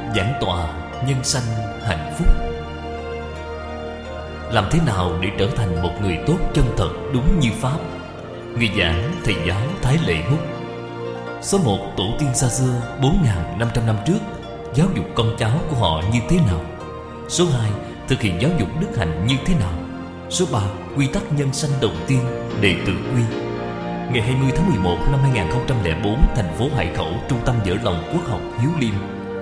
Giảng tọa nhân sanh hạnh phúc. Làm thế nào để trở thành một người tốt chân thật đúng như Pháp? Người giảng thầy giáo Thái Lệ Húc. Số 1. Tổ tiên xa xưa 4.500 năm trước giáo dục con cháu của họ như thế nào? Số 2. Thực hiện giáo dục đức hạnh như thế nào? Số 3. Quy tắc nhân sanh đầu tiên, đệ tử quy. Ngày 20 tháng 11 năm 2004, thành phố Hải Khẩu, Trung tâm Vỡ Lòng Quốc học Hiếu Liêm.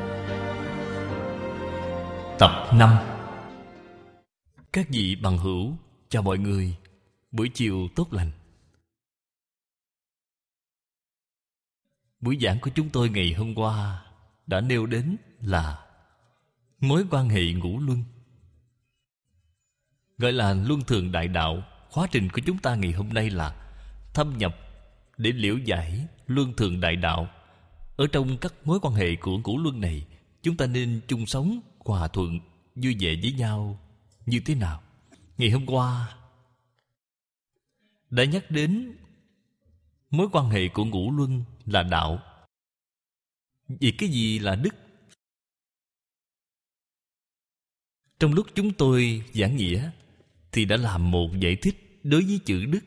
Tập 5. Các vị bằng hữu, chào mọi người. Buổi chiều tốt lành. Buổi giảng của chúng tôi ngày hôm qua đã nêu đến là mối quan hệ ngũ luân, gọi là luân thường đại đạo. Khóa trình của chúng ta ngày hôm nay là thâm nhập để liễu giải luân thường đại đạo. Ở trong các mối quan hệ của ngũ luân này, chúng ta nên chung sống hòa thuận, vui vẻ với nhau như thế nào? Ngày hôm qua đã nhắc đến mối quan hệ của ngũ luân là đạo. Vì cái gì là đức? Trong lúc chúng tôi giảng nghĩa thì đã làm một giải thích đối với chữ đức.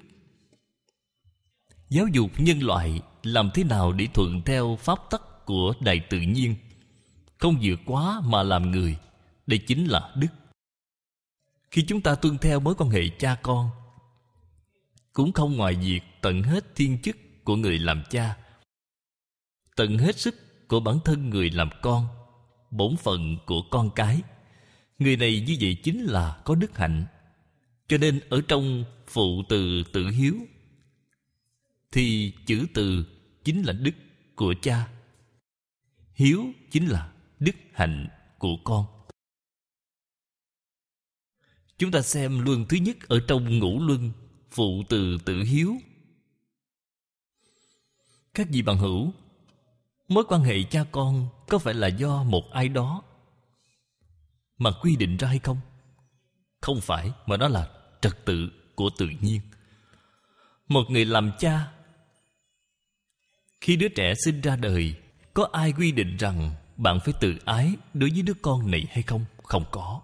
Giáo dục nhân loại làm thế nào để thuận theo pháp tắc của đại tự nhiên, không vượt quá mà làm người. Đây chính là đức. Khi chúng ta tuân theo mối quan hệ cha con, cũng không ngoài việc tận hết thiên chức của người làm cha, tận hết sức của bản thân người làm con, bổn phận của con cái. Người này như vậy chính là có đức hạnh. Cho nên ở trong phụ từ tự hiếu thì chữ từ chính là đức của cha, hiếu chính là đức hạnh của con. Chúng ta xem luân thứ nhất ở trong ngũ luân, phụ từ tự hiếu. Các vị bằng hữu, mối quan hệ cha con có phải là do một ai đó mà quy định ra hay không? Không phải, mà đó là trật tự của tự nhiên. Một người làm cha, khi đứa trẻ sinh ra đời, có ai quy định rằng bạn phải tự ái đối với đứa con này hay không? Không có.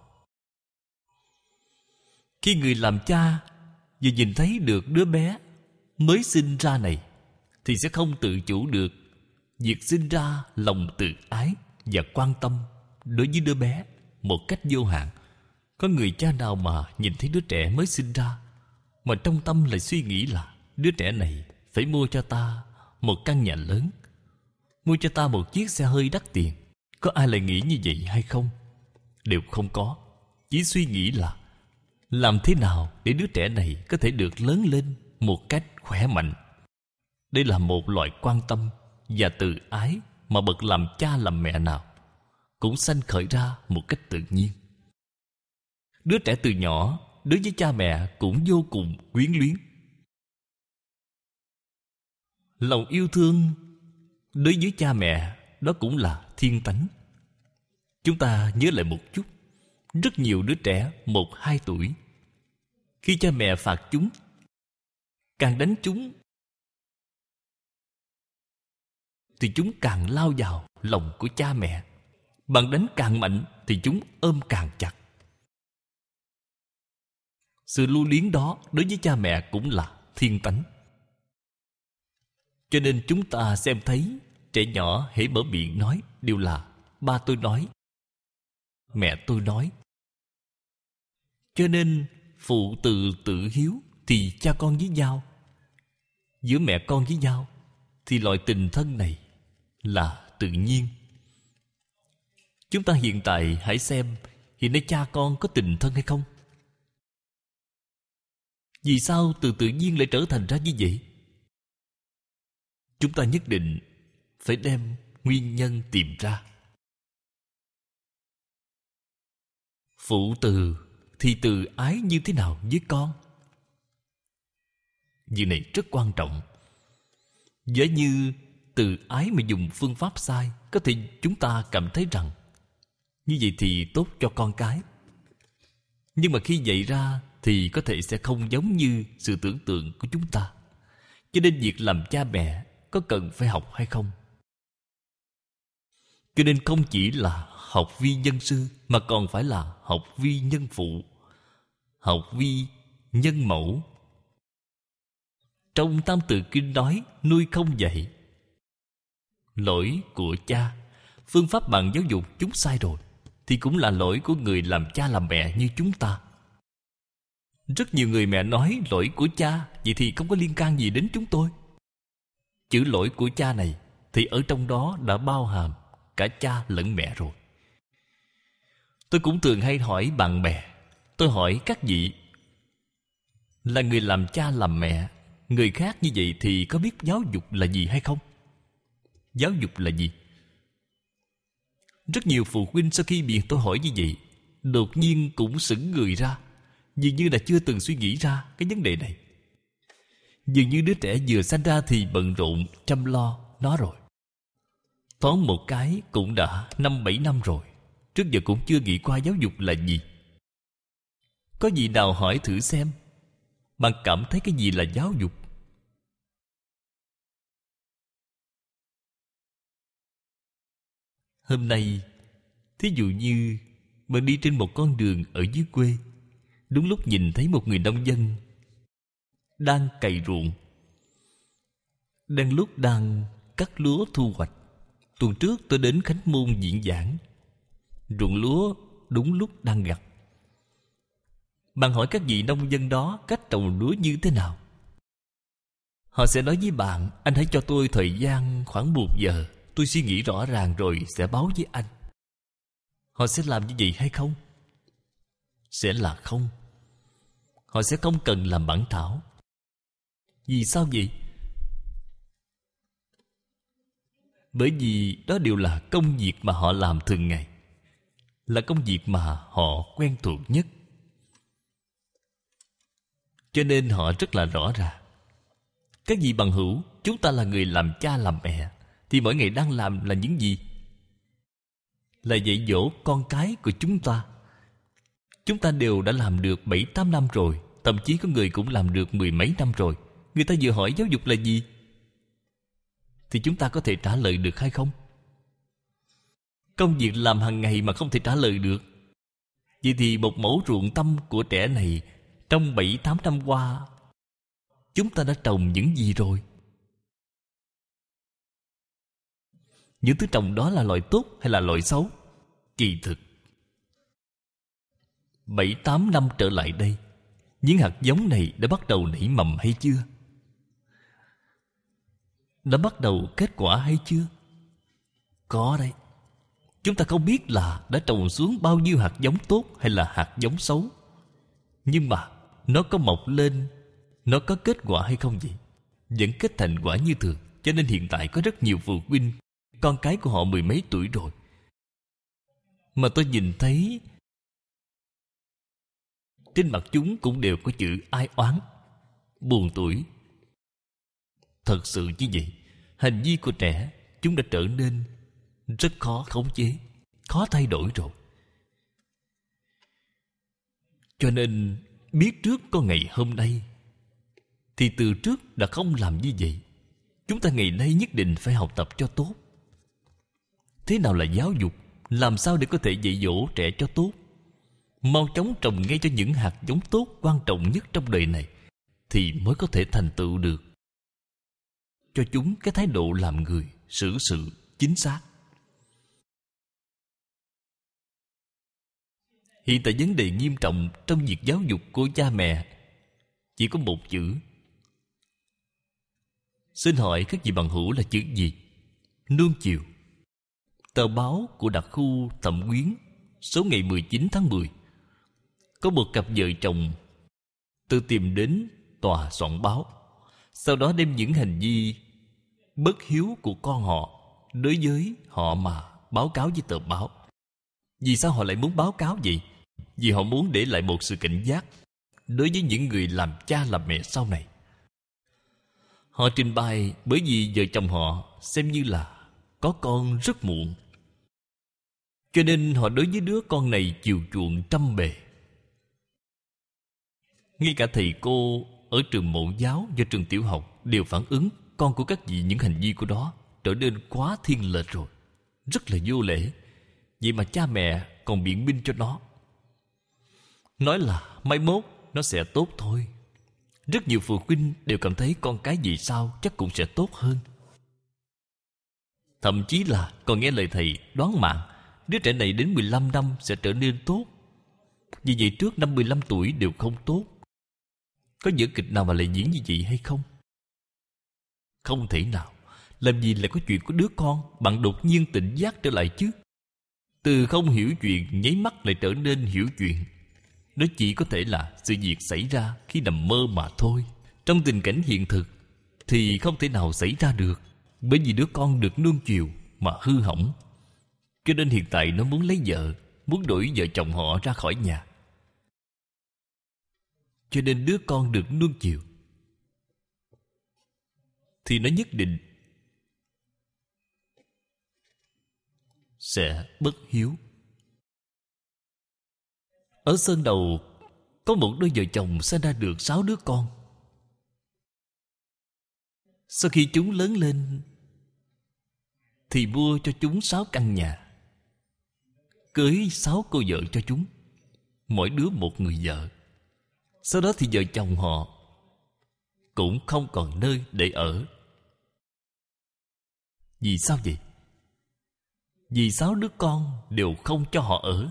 Khi người làm cha vừa nhìn thấy được đứa bé mới sinh ra này thì sẽ không tự chủ được việc sinh ra lòng tự ái và quan tâm đối với đứa bé một cách vô hạn. Có người cha nào mà nhìn thấy đứa trẻ mới sinh ra mà trong tâm lại suy nghĩ là đứa trẻ này phải mua cho ta một căn nhà lớn, mua cho ta một chiếc xe hơi đắt tiền? Có ai lại nghĩ như vậy hay không? Đều không có. Chỉ suy nghĩ là làm thế nào để đứa trẻ này có thể được lớn lên một cách khỏe mạnh. Đây là một loại quan tâm và tự ái mà bậc làm cha làm mẹ nào cũng sanh khởi ra một cách tự nhiên. Đứa trẻ từ nhỏ đối với cha mẹ cũng vô cùng quyến luyến. Lòng yêu thương đối với cha mẹ đó cũng là thiên tánh. Chúng ta nhớ lại một chút. Rất nhiều đứa trẻ 1-2 tuổi, khi cha mẹ phạt chúng, càng đánh chúng thì chúng càng lao vào lòng của cha mẹ. Bạn đánh càng mạnh thì chúng ôm càng chặt. Sự lưu luyến đó đối với cha mẹ cũng là thiên tánh. Cho nên chúng ta xem thấy trẻ nhỏ hễ mở miệng nói đều là ba tôi nói, mẹ tôi nói. Cho nên phụ từ tự hiếu thì cha con với nhau, giữa mẹ con với nhau, thì loại tình thân này là tự nhiên. Chúng ta hiện tại hãy xem hiện nay cha con có tình thân hay không? Vì sao từ tự nhiên lại trở thành ra như vậy? Chúng ta nhất định phải đem nguyên nhân tìm ra. Phụ từ thì từ ái như thế nào với con? Việc này rất quan trọng. Giả như từ ái mà dùng phương pháp sai, có thể chúng ta cảm thấy rằng như vậy thì tốt cho con cái. Nhưng mà khi dạy ra thì có thể sẽ không giống như sự tưởng tượng của chúng ta. Cho nên việc làm cha mẹ có cần phải học hay không? Cho nên không chỉ là học vi nhân sư, mà còn phải là học vi nhân phụ, học vi nhân mẫu. Trong Tam Tự Kinh nói nuôi không dạy. Lỗi của cha, phương pháp bạn giáo dục chúng sai rồi, thì cũng là lỗi của người làm cha làm mẹ như chúng ta. Rất nhiều người mẹ nói lỗi của cha, vậy thì không có liên can gì đến chúng tôi. Chữ lỗi của cha này thì ở trong đó đã bao hàm cả cha lẫn mẹ rồi. Tôi cũng thường hay hỏi bạn bè, tôi hỏi các vị là người làm cha làm mẹ, người khác như vậy thì có biết giáo dục là gì hay không? Giáo dục là gì? Rất nhiều phụ huynh sau khi bị tôi hỏi như vậy, đột nhiên cũng sững người ra, dường như là chưa từng suy nghĩ ra cái vấn đề này. Dường như đứa trẻ vừa sanh ra thì bận rộn chăm lo nó rồi. Thoáng một cái cũng đã 5-7 năm rồi, trước giờ cũng chưa nghĩ qua giáo dục là gì. Có vị nào hỏi thử xem, bạn cảm thấy cái gì là giáo dục? Hôm nay, thí dụ như bạn đi trên một con đường ở dưới quê, đúng lúc nhìn thấy một người nông dân đang cày ruộng, đang lúc đang cắt lúa thu hoạch. Tuần trước tôi đến Khánh Môn diễn giảng, ruộng lúa đúng lúc đang gặt. Bạn hỏi các vị nông dân đó cách trồng lúa như thế nào, họ sẽ nói với bạn: anh hãy cho tôi thời gian khoảng 1 giờ, tôi suy nghĩ rõ ràng rồi sẽ báo với anh. Họ sẽ làm như vậy hay không? Sẽ là không. Họ sẽ không cần làm bản thảo. Vì sao vậy? Bởi vì đó đều là công việc mà họ làm thường ngày, là công việc mà họ quen thuộc nhất. Cho nên họ rất là rõ ràng. Các vị bằng hữu, chúng ta là người làm cha làm mẹ, thì mỗi ngày đang làm là những gì? Là dạy dỗ con cái của chúng ta. Chúng ta đều đã làm được 7-8 năm rồi, thậm chí có người cũng làm được 10 mấy năm rồi. Người ta vừa hỏi giáo dục là gì, thì chúng ta có thể trả lời được hay không? Công việc làm hàng ngày mà không thể trả lời được, vậy thì một mẫu ruộng tâm của trẻ này trong 7-8 năm qua, chúng ta đã trồng những gì rồi? Những thứ trồng đó là loại tốt hay là loại xấu? Kỳ thực 7-8 năm trở lại đây, những hạt giống này đã bắt đầu nảy mầm hay chưa? Đã bắt đầu kết quả hay chưa? Có đấy. Chúng ta không biết là đã trồng xuống bao nhiêu hạt giống tốt hay là hạt giống xấu, nhưng mà nó có mọc lên, nó có kết quả hay không vậy? Vẫn kết thành quả như thường. Cho nên hiện tại có rất nhiều phụ huynh, con cái của họ 10 mấy tuổi rồi, mà tôi nhìn thấy trên mặt chúng cũng đều có chữ ai oán, buồn tủi. Thật sự như vậy, hành vi của trẻ chúng đã trở nên rất khó khống chế, khó thay đổi rồi. Cho nên biết trước có ngày hôm nay, thì từ trước đã không làm như vậy. Chúng ta ngày nay nhất định phải học tập cho tốt. Thế nào là giáo dục? Làm sao để có thể dạy dỗ trẻ cho tốt? Mau chóng trồng ngay cho những hạt giống tốt quan trọng nhất trong đời này, thì mới có thể thành tựu được cho chúng cái thái độ làm người, xử sự chính xác. Hiện tại vấn đề nghiêm trọng trong việc giáo dục của cha mẹ chỉ có một chữ. Xin hỏi các vị bằng hữu là chữ gì? Nuông chiều. Tờ báo của đặc khu Thẩm Quyến số ngày 19 tháng 10, có một cặp vợ chồng tự tìm đến tòa soạn báo, sau đó đem những hành vi bất hiếu của con họ đối với họ mà báo cáo với tờ báo. Vì sao họ lại muốn báo cáo vậy? Vì họ muốn để lại một sự cảnh giác đối với những người làm cha làm mẹ sau này. Họ trình bày bởi vì vợ chồng họ xem như là có con rất muộn, cho nên họ đối với đứa con này chiều chuộng trăm bề. Ngay cả thầy cô ở trường mẫu giáo và trường tiểu học đều phản ứng con của các vị những hành vi của đó trở nên quá thiên lệch rồi, rất là vô lễ. Vậy mà cha mẹ còn biện minh cho nó, nói là mai mốt nó sẽ tốt thôi. Rất nhiều phụ huynh đều cảm thấy con cái vì sao chắc cũng sẽ tốt hơn. Thậm chí là còn nghe lời thầy đoán mạng đứa trẻ này đến 15 năm sẽ trở nên tốt. Vì vậy trước năm 15 tuổi đều không tốt. Có vở kịch nào mà lại diễn như vậy hay không? Không thể nào. Làm gì lại có chuyện của đứa con bạn đột nhiên tỉnh giác trở lại chứ? Từ không hiểu chuyện nháy mắt lại trở nên hiểu chuyện. Nó chỉ có thể là sự việc xảy ra khi nằm mơ mà thôi. Trong tình cảnh hiện thực thì không thể nào xảy ra được, bởi vì đứa con được nuông chiều mà hư hỏng. Cho nên hiện tại nó muốn lấy vợ, muốn đuổi vợ chồng họ ra khỏi nhà. Cho nên đứa con được nuông chiều thì nó nhất định sẽ bất hiếu. Ở Sơn Đầu có một đôi vợ chồng sinh ra được 6 đứa con. Sau khi chúng lớn lên thì mua cho chúng 6 căn nhà, cưới 6 cô vợ cho chúng, mỗi đứa một người vợ. Sau đó thì vợ chồng họ cũng không còn nơi để ở. Vì sao vậy? Vì 6 đứa con đều không cho họ ở.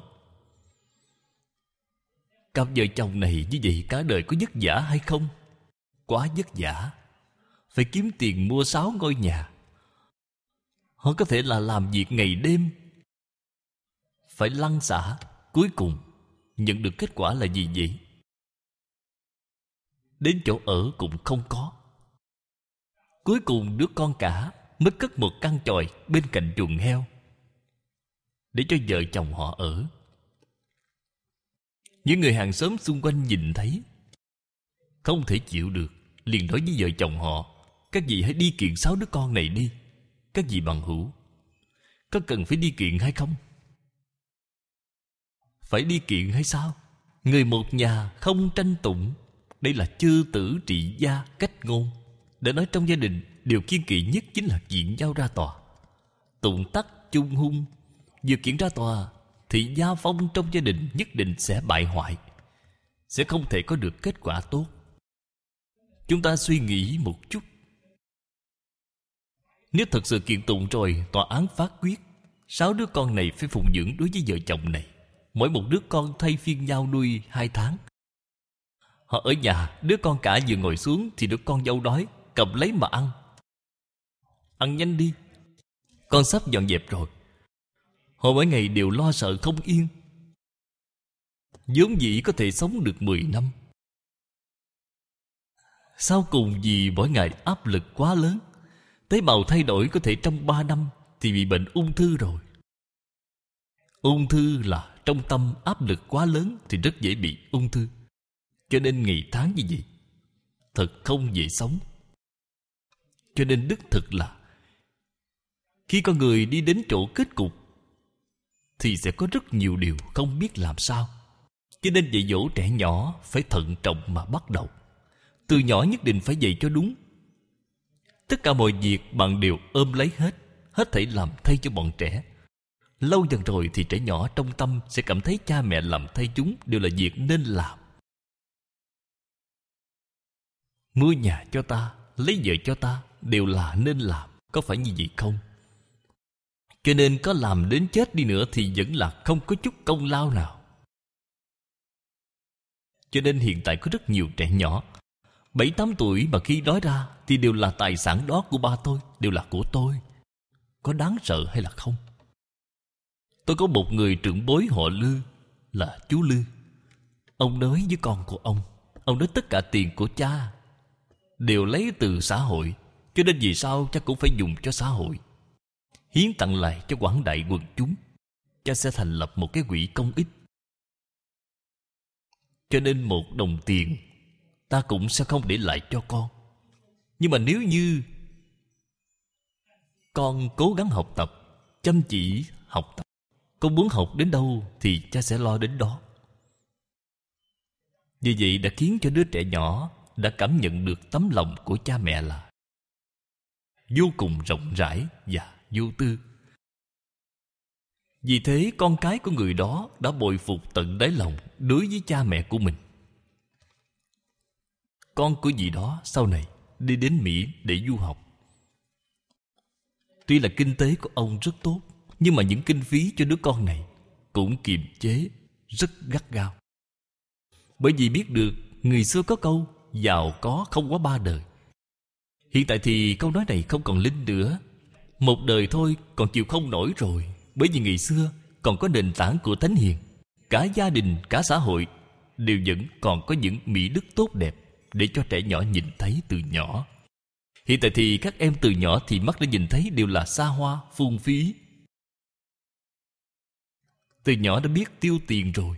Cặp vợ chồng này như vậy cả đời có vất vả hay không? Quá vất vả. Phải kiếm tiền mua 6 ngôi nhà. Họ có thể là làm việc ngày đêm, phải lăn xả. Cuối cùng nhận được kết quả là gì vậy? Đến chỗ ở cũng không có. Cuối cùng đứa con cả mới cất một căn chòi bên cạnh chuồng heo để cho vợ chồng họ ở. Những người hàng xóm xung quanh nhìn thấy không thể chịu được, liền nói với vợ chồng họ: các vị hãy đi kiện 6 đứa con này đi. Các vị bằng hữu, có cần phải đi kiện hay không? Phải đi kiện hay sao? Người một nhà không tranh tụng, đây là chư tử trị gia cách ngôn. Đã nói trong gia đình điều kiêng kỵ nhất chính là kiện giao ra tòa. Tụng tắc chung hung. Vừa kiện ra tòa thì gia phong trong gia đình nhất định sẽ bại hoại, sẽ không thể có được kết quả tốt. Chúng ta suy nghĩ một chút. Nếu thật sự kiện tụng rồi, tòa án phán quyết 6 đứa con này phải phụng dưỡng đối với vợ chồng này. Mỗi một đứa con thay phiên nhau nuôi 2 tháng. Họ ở nhà, đứa con cả vừa ngồi xuống thì đứa con dâu đói, cầm lấy mà ăn. Ăn nhanh đi, con sắp dọn dẹp rồi. Họ mỗi ngày đều lo sợ không yên. Vốn dĩ có thể sống được 10 năm, sau cùng vì mỗi ngày áp lực quá lớn, tế bào thay đổi có thể trong 3 năm thì bị bệnh ung thư rồi. Ung thư là trong tâm áp lực quá lớn thì rất dễ bị ung thư. Cho nên ngày tháng như vậy thật không dễ sống. Cho nên đích thực là khi con người đi đến chỗ kết cục thì sẽ có rất nhiều điều không biết làm sao. Cho nên dạy dỗ trẻ nhỏ phải thận trọng mà bắt đầu. Từ nhỏ nhất định phải dạy cho đúng. Tất cả mọi việc bạn đều ôm lấy hết thảy làm thay cho bọn trẻ. Lâu dần rồi thì trẻ nhỏ trong tâm sẽ cảm thấy cha mẹ làm thay chúng đều là việc nên làm. Mua nhà cho ta, lấy vợ cho ta đều là nên làm. Có phải như vậy không? Cho nên có làm đến chết đi nữa thì vẫn là không có chút công lao nào. Cho nên hiện tại có rất nhiều trẻ nhỏ 7-8 tuổi mà khi nói ra thì đều là tài sản đó của ba tôi, đều là của tôi. Có đáng sợ hay là không? Tôi có một người trưởng bối họ Lư, là chú Lư. Ông nói với con của ông nói tất cả tiền của cha đều lấy từ xã hội, cho nên vì sao cha cũng phải dùng cho xã hội, hiến tặng lại cho quảng đại quần chúng. Cha sẽ thành lập một cái quỹ công ích, cho nên 1 đồng tiền ta cũng sẽ không để lại cho con. Nhưng mà nếu như con cố gắng học tập, chăm chỉ học tập, con muốn học đến đâu thì cha sẽ lo đến đó. Vì vậy đã khiến cho đứa trẻ nhỏ đã cảm nhận được tấm lòng của cha mẹ là vô cùng rộng rãi và vô tư. Vì thế con cái của người đó đã bội phục tận đáy lòng đối với cha mẹ của mình. Con của dì đó sau này đi đến Mỹ để du học. Tuy là kinh tế của ông rất tốt, nhưng mà những kinh phí cho đứa con này cũng kiềm chế rất gắt gao. Bởi vì biết được người xưa có câu giàu có không quá 3 đời. Hiện tại thì câu nói này không còn linh nữa. Một đời thôi còn chịu không nổi rồi. Bởi vì ngày xưa còn có nền tảng của thánh hiền. Cả gia đình, cả xã hội đều vẫn còn có những mỹ đức tốt đẹp để cho trẻ nhỏ nhìn thấy từ nhỏ. Hiện tại thì các em từ nhỏ thì mắt đã nhìn thấy đều là xa hoa, phung phí. Từ nhỏ đã biết tiêu tiền rồi.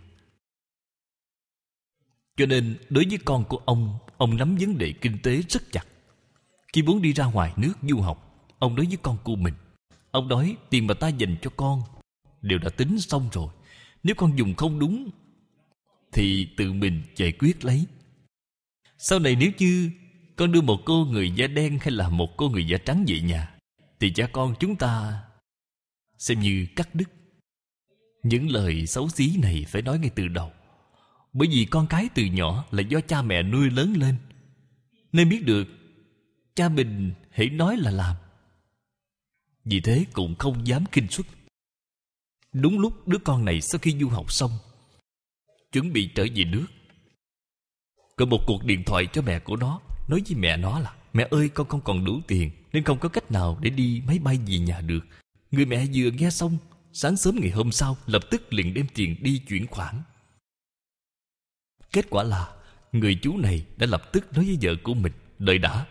Cho nên đối với con của ông nắm vấn đề kinh tế rất chặt. Khi muốn đi ra ngoài nước du học, ông nói với con của mình, ông nói tiền mà ta dành cho con đều đã tính xong rồi. Nếu con dùng không đúng thì tự mình giải quyết lấy. Sau này nếu như con đưa một cô người da đen hay là một cô người da trắng về nhà, thì cha con chúng ta xem như cắt đứt. Những lời xấu xí này phải nói ngay từ đầu. Bởi vì con cái từ nhỏ là do cha mẹ nuôi lớn lên, nên biết được cha mình hễ nói là làm. Vì thế cũng không dám khinh suất. Đúng lúc đứa con này sau khi du học xong, chuẩn bị trở về nước, có một cuộc điện thoại cho mẹ của nó, nói với mẹ nó là: mẹ ơi, con không còn đủ tiền nên không có cách nào để đi máy bay về nhà được. Người mẹ vừa nghe xong, sáng sớm ngày hôm sau lập tức liền đem tiền đi chuyển khoản. Kết quả là người chú này đã lập tức nói với vợ của mình: đợi đã.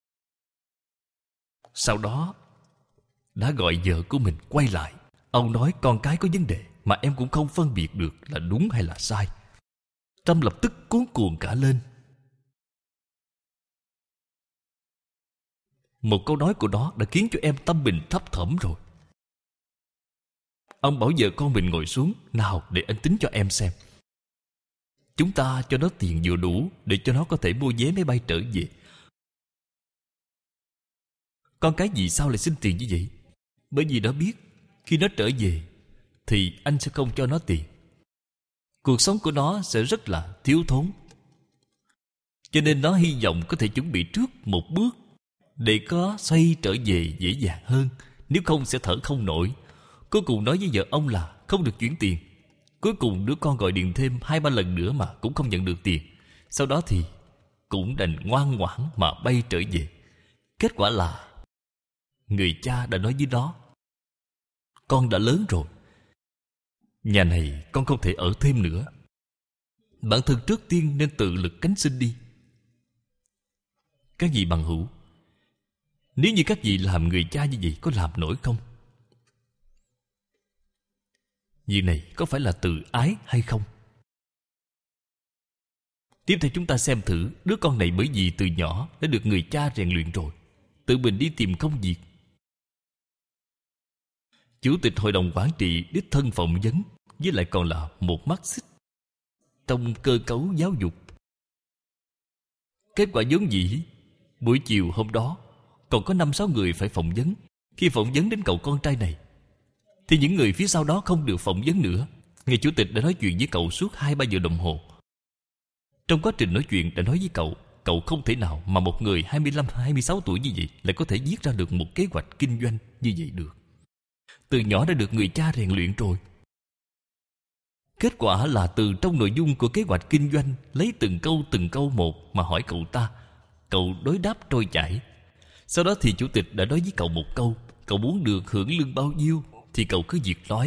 Sau đó đã gọi vợ của mình quay lại. Ông nói con cái có vấn đề mà em cũng không phân biệt được là đúng hay là sai. Trâm lập tức cuống cuồng cả lên. Một câu nói của nó đã khiến cho em tâm mình thấp thỏm rồi. Ông bảo vợ con mình ngồi xuống: nào để anh tính cho em xem. Chúng ta cho nó tiền vừa đủ để cho nó có thể mua vé máy bay trở về. Con cái vì sao lại xin tiền như vậy? Bởi vì nó biết khi nó trở về thì anh sẽ không cho nó tiền. Cuộc sống của nó sẽ rất là thiếu thốn. Cho nên nó hy vọng có thể chuẩn bị trước một bước để có xoay trở về dễ dàng hơn. Nếu không sẽ thở không nổi. Cuối cùng nói với vợ ông là không được chuyển tiền. Cuối cùng đứa con gọi điện thêm 2-3 lần nữa mà cũng không nhận được tiền. Sau đó thì cũng đành ngoan ngoãn mà bay trở về. Kết quả là người cha đã nói với nó: con đã lớn rồi, nhà này con không thể ở thêm nữa. Bản thân trước tiên nên tự lực cánh sinh đi. Các vị bằng hữu, nếu như các vị làm người cha như vậy có làm nổi không? Việc này có phải là tự ái hay không? Tiếp theo chúng ta xem thử đứa con này bởi vì từ nhỏ đã được người cha rèn luyện rồi, tự mình đi tìm công việc. Chủ tịch hội đồng quản trị đích thân phỏng vấn, với lại còn là một mắt xích trong cơ cấu giáo dục. Kết quả vốn dĩ buổi chiều hôm đó còn có 5-6 người phải phỏng vấn. Khi phỏng vấn đến cậu con trai này thì những người phía sau đó không được phỏng vấn nữa. Ngài chủ tịch đã nói chuyện với cậu suốt 2-3 giờ đồng hồ. Trong quá trình nói chuyện đã nói với cậu không thể nào mà một người 25-26 tuổi như vậy lại có thể viết ra được một kế hoạch kinh doanh như vậy được. Từ nhỏ đã được người cha rèn luyện rồi. Kết quả là từ trong nội dung của kế hoạch kinh doanh lấy từng câu một mà hỏi cậu ta. Cậu đối đáp trôi chảy. Sau đó thì chủ tịch đã nói với cậu một câu: cậu muốn được hưởng lương bao nhiêu thì cậu cứ việc nói.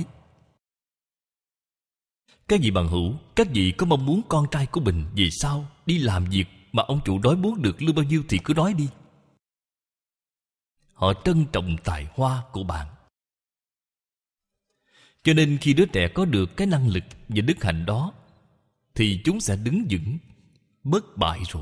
Các vị bằng hữu, các vị có mong muốn con trai của mình về sau đi làm việc mà ông chủ nói muốn được lương bao nhiêu thì cứ nói đi. Họ trân trọng tài hoa của bạn. Cho nên khi đứa trẻ có được cái năng lực và đức hạnh đó thì chúng sẽ đứng vững, bất bại rồi.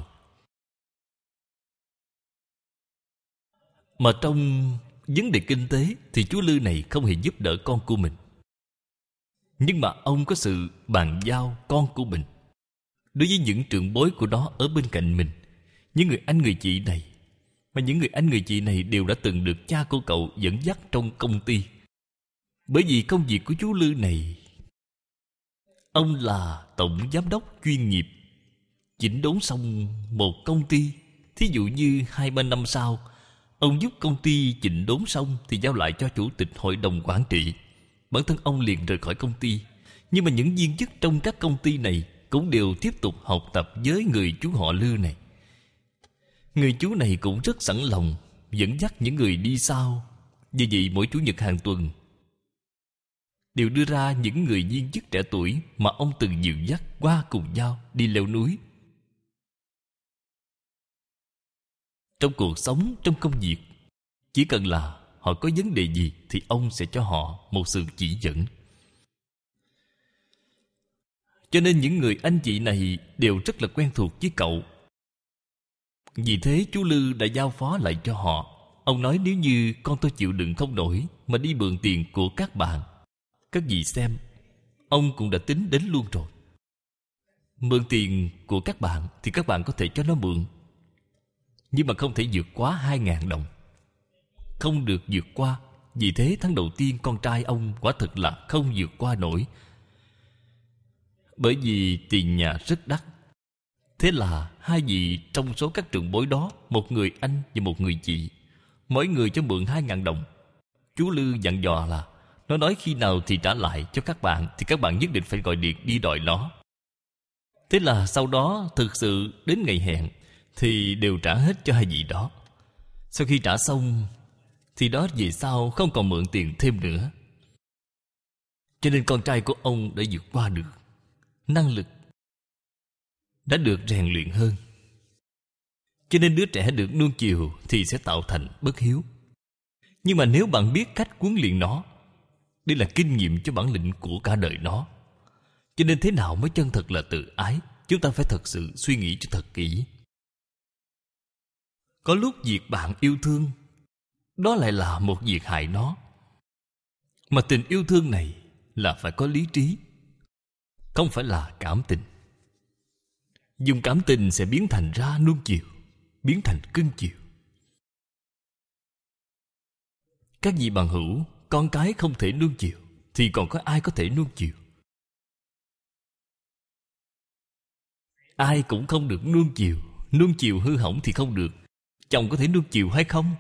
Mà trong vấn đề kinh tế thì chú Lư này không hề giúp đỡ con của mình. Nhưng mà ông có sự bàn giao con của mình đối với những trưởng bối của nó ở bên cạnh mình. Những người anh người chị này, mà những người anh người chị này đều đã từng được cha của cậu dẫn dắt trong công ty. Bởi vì công việc của chú Lư này, ông là tổng giám đốc chuyên nghiệp, chỉnh đốn xong một công ty. Thí dụ như 2-3 năm sau, ông giúp công ty chỉnh đốn xong thì giao lại cho chủ tịch hội đồng quản trị. Bản thân ông liền rời khỏi công ty. Nhưng mà những viên chức trong các công ty này cũng đều tiếp tục học tập với người chú họ Lư này. Người chú này cũng rất sẵn lòng dẫn dắt những người đi sau. Vì vậy mỗi chủ nhật hàng tuần đều đưa ra những người viên chức trẻ tuổi mà ông từng dìu dắt qua cùng nhau đi leo núi. Trong cuộc sống, trong công việc, chỉ cần là họ có vấn đề gì thì ông sẽ cho họ một sự chỉ dẫn. Cho nên những người anh chị này đều rất là quen thuộc với cậu. Vì thế chú Lư đã giao phó lại cho họ. Ông nói nếu như con tôi chịu đựng không nổi mà đi mượn tiền của các bạn, các vị xem, ông cũng đã tính đến luôn rồi. Mượn tiền của các bạn thì các bạn có thể cho nó mượn, nhưng mà không thể vượt quá 2.000 đồng. Không được vượt qua. Vì thế tháng đầu tiên con trai ông quả thực là không vượt qua nổi. Bởi vì tiền nhà rất đắt. Thế là hai vị trong số các trưởng bối đó, một người anh và một người chị, mỗi người cho mượn 2.000 đồng. Chú Lư dặn dò là nó nói khi nào thì trả lại cho các bạn thì các bạn nhất định phải gọi điện đi đòi nó. Thế là sau đó thực sự đến ngày hẹn thì đều trả hết cho hai vị đó. Sau khi trả xong thì đó về sau không còn mượn tiền thêm nữa. Cho nên con trai của ông đã vượt qua được. Năng lực đã được rèn luyện hơn. Cho nên đứa trẻ được nuông chiều thì sẽ tạo thành bất hiếu. Nhưng mà nếu bạn biết cách huấn luyện nó, đây là kinh nghiệm cho bản lĩnh của cả đời nó. Cho nên thế nào mới chân thật là tự ái, chúng ta phải thật sự suy nghĩ cho thật kỹ. Có lúc việc bạn yêu thương, đó lại là một việc hại nó. Mà tình yêu thương này là phải có lý trí, không phải là cảm tình. Dùng cảm tình sẽ biến thành ra nuông chiều, biến thành cưng chiều. Các vị bằng hữu, con cái không thể nuông chiều thì còn có ai có thể nuông chiều? Ai cũng không được nuông chiều. Nuông chiều hư hỏng thì không được. Chồng có thể nuông chiều hay không?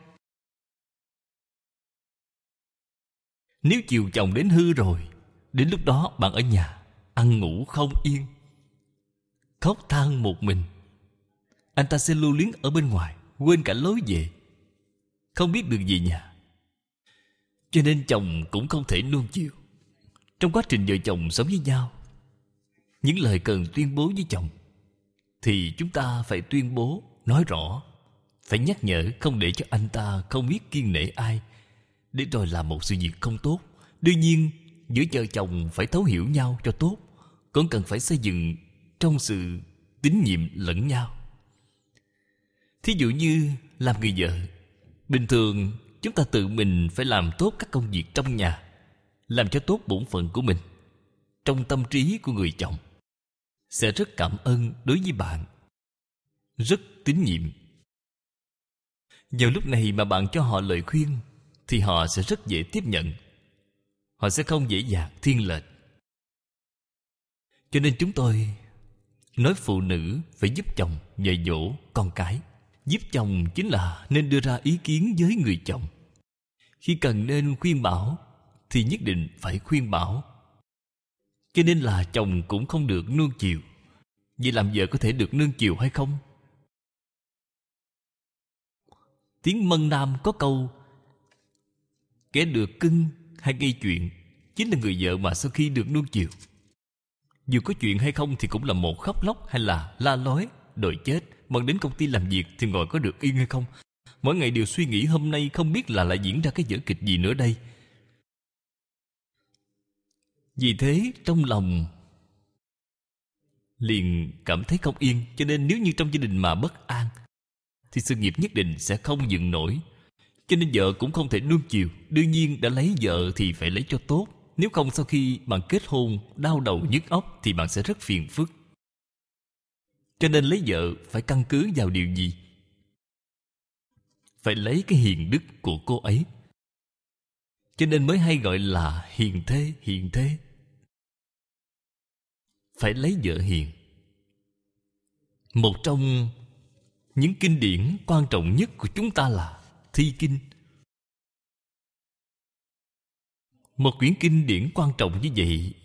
Nếu chiều chồng đến hư rồi, đến lúc đó bạn ở nhà ăn ngủ không yên, khóc than một mình. Anh ta sẽ lưu luyến ở bên ngoài, quên cả lối về, không biết đường về nhà. Cho nên chồng cũng không thể nuông chiều. Trong quá trình vợ chồng sống với nhau, những lời cần tuyên bố với chồng thì chúng ta phải tuyên bố, nói rõ, phải nhắc nhở, không để cho anh ta không biết kiêng nể ai, để rồi làm một sự việc không tốt. Đương nhiên giữa vợ chồng phải thấu hiểu nhau cho tốt, cũng cần phải xây dựng trong sự tín nhiệm lẫn nhau. Thí dụ như làm người vợ, bình thường chúng ta tự mình phải làm tốt các công việc trong nhà, làm cho tốt bổn phận của mình. Trong tâm trí của người chồng sẽ rất cảm ơn đối với bạn, rất tín nhiệm. Vào lúc này mà bạn cho họ lời khuyên thì họ sẽ rất dễ tiếp nhận. Họ sẽ không dễ dàng thiên lệch. Cho nên chúng tôi nói phụ nữ phải giúp chồng dạy dỗ con cái. Giúp chồng chính là nên đưa ra ý kiến với người chồng. Khi cần nên khuyên bảo thì nhất định phải khuyên bảo. Cho nên là chồng cũng không được nuông chiều. Vậy làm vợ có thể được nuông chiều hay không? Tiếng Mân Nam có câu kẻ được cưng hay gây chuyện chính là người vợ mà sau khi được nuông chiều. Dù có chuyện hay không thì cũng là một khóc lóc hay là la lối đòi chết. Bằng đến công ty làm việc thì ngồi có được yên hay không? Mỗi ngày đều suy nghĩ hôm nay không biết là lại diễn ra cái vở kịch gì nữa đây. Vì thế trong lòng liền cảm thấy không yên. Cho nên nếu như trong gia đình mà bất an thì sự nghiệp nhất định sẽ không dựng nổi. Cho nên vợ cũng không thể nuông chiều. Đương nhiên đã lấy vợ thì phải lấy cho tốt. Nếu không sau khi bạn kết hôn đau đầu nhức óc thì bạn sẽ rất phiền phức. Cho nên lấy vợ phải căn cứ vào điều gì? Phải lấy cái hiền đức của cô ấy. Cho nên mới hay gọi là hiền thê, hiền thê. Phải lấy vợ hiền. Một trong những kinh điển quan trọng nhất của chúng ta là Thi Kinh. Một quyển kinh điển quan trọng như vậy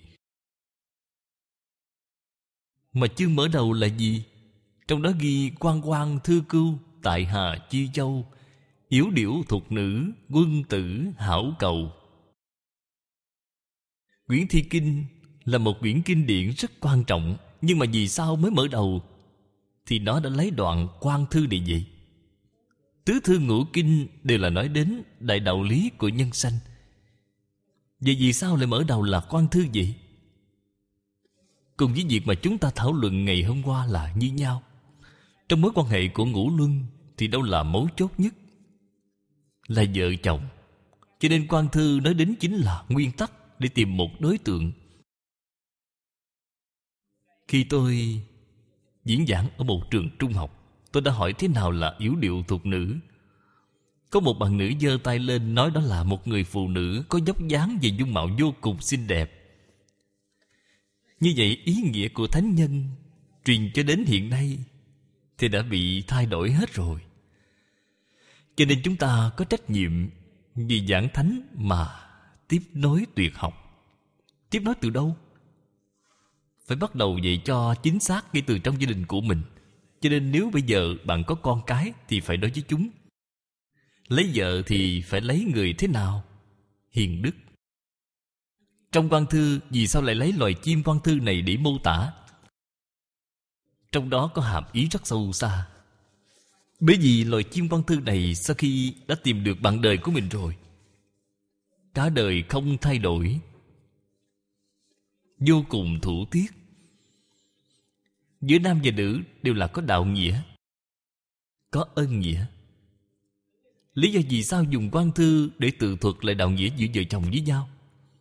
mà chương mở đầu là gì? Trong đó ghi quan quan thư cưu, tại hà chi châu, yếu điểu thục nữ, quân tử hảo cầu. Quyển Thi Kinh là một quyển kinh điển rất quan trọng, nhưng mà vì sao mới mở đầu thì nó đã lấy đoạn quan thư để vậy? Tứ thư ngũ kinh đều là nói đến đại đạo lý của nhân sanh. Vậy vì sao lại mở đầu là quan thư vậy? Cùng với việc mà chúng ta thảo luận ngày hôm qua là như nhau. Trong mối quan hệ của ngũ luân thì đâu là mấu chốt nhất? Là vợ chồng. Cho nên quan thư nói đến chính là nguyên tắc để tìm một đối tượng. Khi tôi diễn giảng ở một trường trung học, tôi đã hỏi thế nào là yểu điệu thục nữ. Có một bạn nữ giơ tay lên nói đó là một người phụ nữ có vóc dáng và dung mạo vô cùng xinh đẹp. Như vậy ý nghĩa của thánh nhân truyền cho đến hiện nay thì đã bị thay đổi hết rồi. Cho nên chúng ta có trách nhiệm vì giảng thánh mà tiếp nối tuyệt học. Tiếp nối từ đâu? Phải bắt đầu dạy cho chính xác ngay từ trong gia đình của mình. Cho nên nếu bây giờ bạn có con cái thì phải nói với chúng. Lấy vợ thì phải lấy người thế nào? Hiền đức. Trong quan thư vì sao lại lấy loài chim quan thư này để mô tả? Trong đó có hàm ý rất sâu xa. Bởi vì loài chim quan thư này sau khi đã tìm được bạn đời của mình rồi, cả đời không thay đổi, vô cùng thủ tiết. Giữa nam và nữ đều là có đạo nghĩa, có ân nghĩa. Lý do vì sao dùng quan thư để tự thuật lại đạo nghĩa giữa vợ chồng với nhau?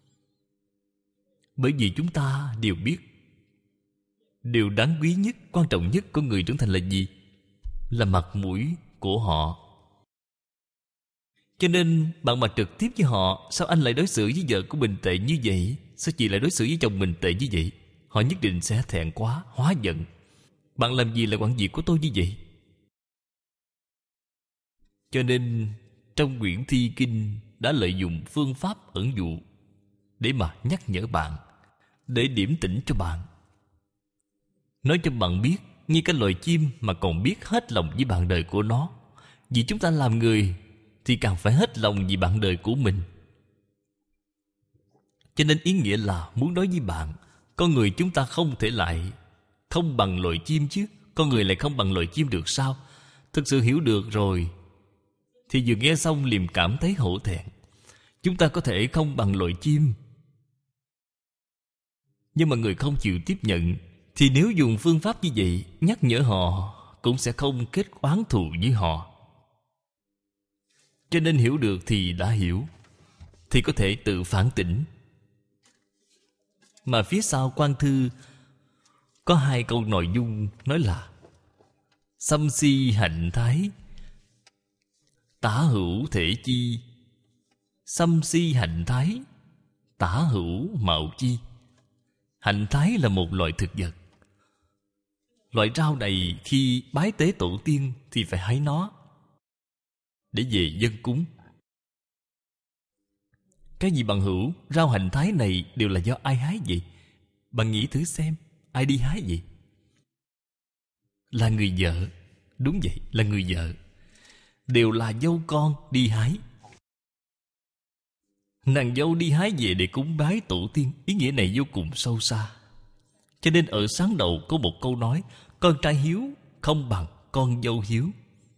Bởi vì chúng ta đều biết điều đáng quý nhất, quan trọng nhất của người trưởng thành là gì? Là mặt mũi của họ. Cho nên bạn mà trực tiếp với họ, sao anh lại đối xử với vợ của mình tệ như vậy? Sao chị lại đối xử với chồng mình tệ như vậy? Họ nhất định sẽ thẹn quá, hóa giận. Bạn làm gì là quản việc của tôi như vậy? Cho nên trong quyển Thi Kinh đã lợi dụng phương pháp ẩn dụ để mà nhắc nhở bạn, để điểm tỉnh cho bạn, nói cho bạn biết như cái loài chim mà còn biết hết lòng với bạn đời của nó. Vì chúng ta làm người thì càng phải hết lòng vì bạn đời của mình. Cho nên ý nghĩa là muốn nói với bạn, con người chúng ta không thể lại không bằng loài chim chứ. Con người lại không bằng loài chim được sao? Thực sự hiểu được rồi thì vừa nghe xong liền cảm thấy hổ thẹn. Chúng ta có thể không bằng loài chim, nhưng mà người không chịu tiếp nhận thì nếu dùng phương pháp như vậy nhắc nhở họ cũng sẽ không kết oán thù với họ. Cho nên hiểu được thì đã hiểu, thì có thể tự phản tỉnh. Mà phía sau quan thư có hai câu nội dung nói là xâm si hạnh thái, tả hữu thể chi. Xâm si hạnh thái, tả hữu mạo chi. Hạnh thái là một loại thực vật. Loại rau này khi bái tế tổ tiên thì phải hái nó để về dâng cúng. Cái gì bằng hữu, rau hạnh thái này đều là do ai hái vậy? Bạn nghĩ thử xem, ai đi hái vậy? Là người vợ. Đúng vậy, là người vợ. Đều là dâu con đi hái. Nàng dâu đi hái về để cúng bái tổ tiên. Ý nghĩa này vô cùng sâu xa. Cho nên ở sáng đầu có một câu nói: con trai hiếu không bằng con dâu hiếu.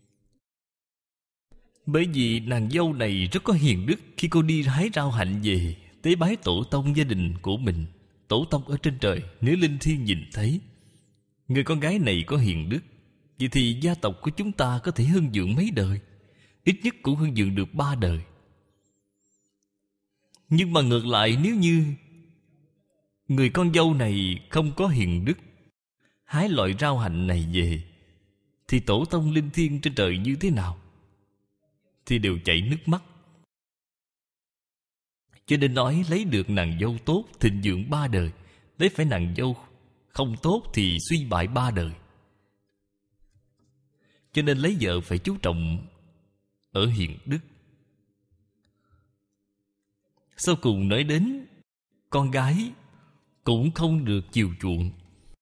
Bởi vì nàng dâu này rất có hiền đức. Khi cô đi hái rau hạnh về tế bái tổ tông gia đình của mình, tổ tông ở trên trời, nếu linh thiêng nhìn thấy người con gái này có hiền đức, vậy thì gia tộc của chúng ta có thể hưng vượng mấy đời, ít nhất cũng hưng vượng được 3 đời. Nhưng mà ngược lại, nếu như người con dâu này không có hiền đức, hái loại rau hạnh này về, thì tổ tông linh thiêng trên trời như thế nào? Thì đều chảy nước mắt. Cho nên nói lấy được nàng dâu tốt thịnh vượng 3 đời, lấy phải nàng dâu không tốt thì suy bại 3 đời. Cho nên lấy vợ phải chú trọng ở hiền đức. Sau cùng nói đến con gái cũng không được chiều chuộng.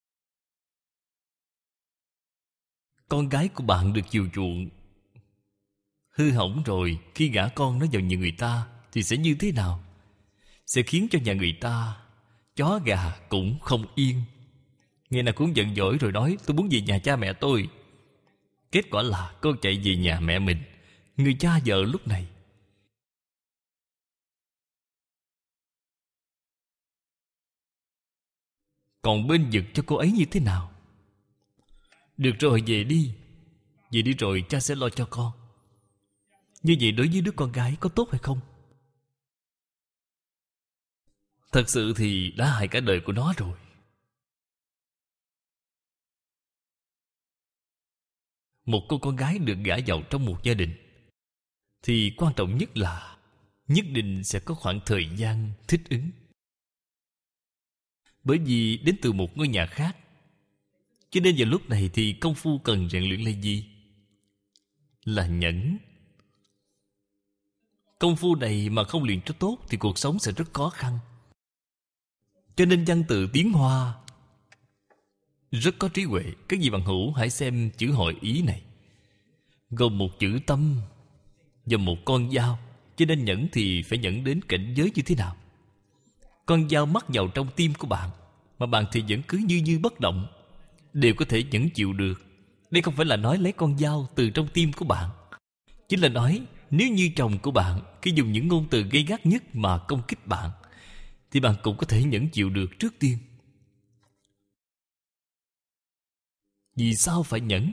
Con gái của bạn được chiều chuộng, hư hỏng rồi, khi gả con nó vào nhà người ta thì sẽ như thế nào? Sẽ khiến cho nhà người ta chó gà cũng không yên. Ngày nào cũng giận dỗi rồi nói tôi muốn về nhà cha mẹ tôi. Kết quả là con chạy về nhà mẹ mình, người cha vợ lúc này. Còn bên vực cho cô ấy như thế nào? Được rồi, về đi. Về đi rồi cha sẽ lo cho con. Như vậy đối với đứa con gái có tốt hay không? Thật sự thì đã hại cả đời của nó rồi. Một cô con gái được gả vào trong một gia đình thì quan trọng nhất là nhất định sẽ có khoảng thời gian thích ứng. Bởi vì đến từ một ngôi nhà khác, cho nên vào lúc này thì công phu cần rèn luyện là gì? Là nhẫn. Công phu này mà không luyện cho tốt thì cuộc sống sẽ rất khó khăn. Cho nên văn tự tiếng Hoa rất có trí huệ. Các vị bạn hữu hãy xem chữ hội ý này, gồm một chữ tâm và một con dao. Cho nên nhẫn thì phải nhẫn đến cảnh giới như thế nào? Con dao mắc vào trong tim của bạn mà bạn thì vẫn cứ như bất động, đều có thể nhẫn chịu được. Đây không phải là nói lấy con dao từ trong tim của bạn, chính là nói nếu như chồng của bạn khi dùng những ngôn từ gay gắt nhất mà công kích bạn thì bạn cũng có thể nhẫn chịu được trước tiên. Vì sao phải nhẫn?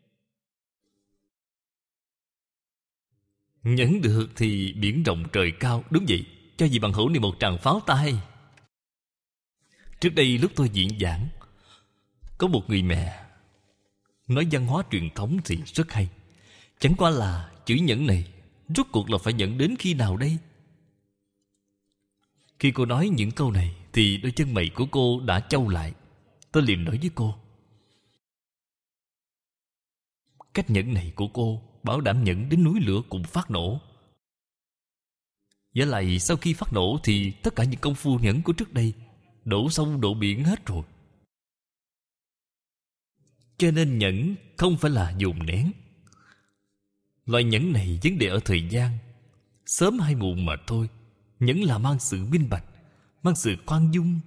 Nhẫn được thì biển rộng trời cao. Đúng vậy, cho vị bằng hữu này một tràng pháo tay. Trước đây lúc tôi diễn giảng, có một người mẹ nói văn hóa truyền thống thì rất hay. Chẳng qua là chữ nhẫn này rốt cuộc là phải nhẫn đến khi nào đây? Khi cô nói những câu này thì đôi chân mày của cô đã chau lại. Tôi liền nói với cô, cách nhẫn này của cô bảo đảm nhẫn đến núi lửa cũng phát nổ. Với lại sau khi phát nổ thì tất cả những công phu nhẫn của trước đây đổ sông đổ biển hết rồi. Cho nên nhẫn không phải là dồn nén. Loại nhẫn này vấn đề ở thời gian, sớm hay muộn mà thôi. Nhẫn là mang sự minh bạch, mang sự khoan dung.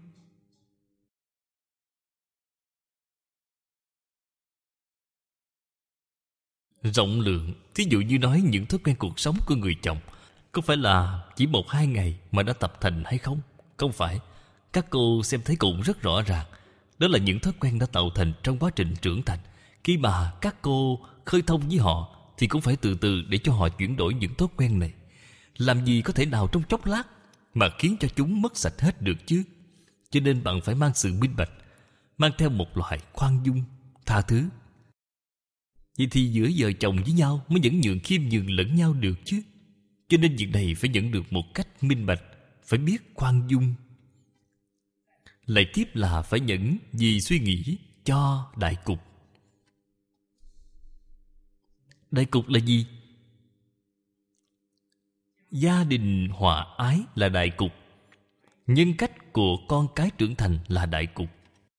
Rộng lượng. Thí dụ như nói những thói quen cuộc sống của người chồng có phải là chỉ 1-2 ngày mà đã tập thành hay không? Không phải. Các cô xem thấy cũng rất rõ ràng. Đó là những thói quen đã tạo thành trong quá trình trưởng thành. Khi mà các cô khơi thông với họ thì cũng phải từ từ để cho họ chuyển đổi những thói quen này. Làm gì có thể nào trong chốc lát mà khiến cho chúng mất sạch hết được chứ? Cho nên bạn phải mang sự minh bạch, mang theo một loại khoan dung, tha thứ. Vậy thì giữa vợ chồng với nhau mới vẫn nhường khiêm nhường lẫn nhau được chứ. Cho nên việc này phải nhận được một cách minh bạch, phải biết khoan dung. Lại tiếp là phải nhẫn vì suy nghĩ cho đại cục. Đại cục là gì? Gia đình hòa ái là đại cục. Nhân cách của con cái trưởng thành là đại cục.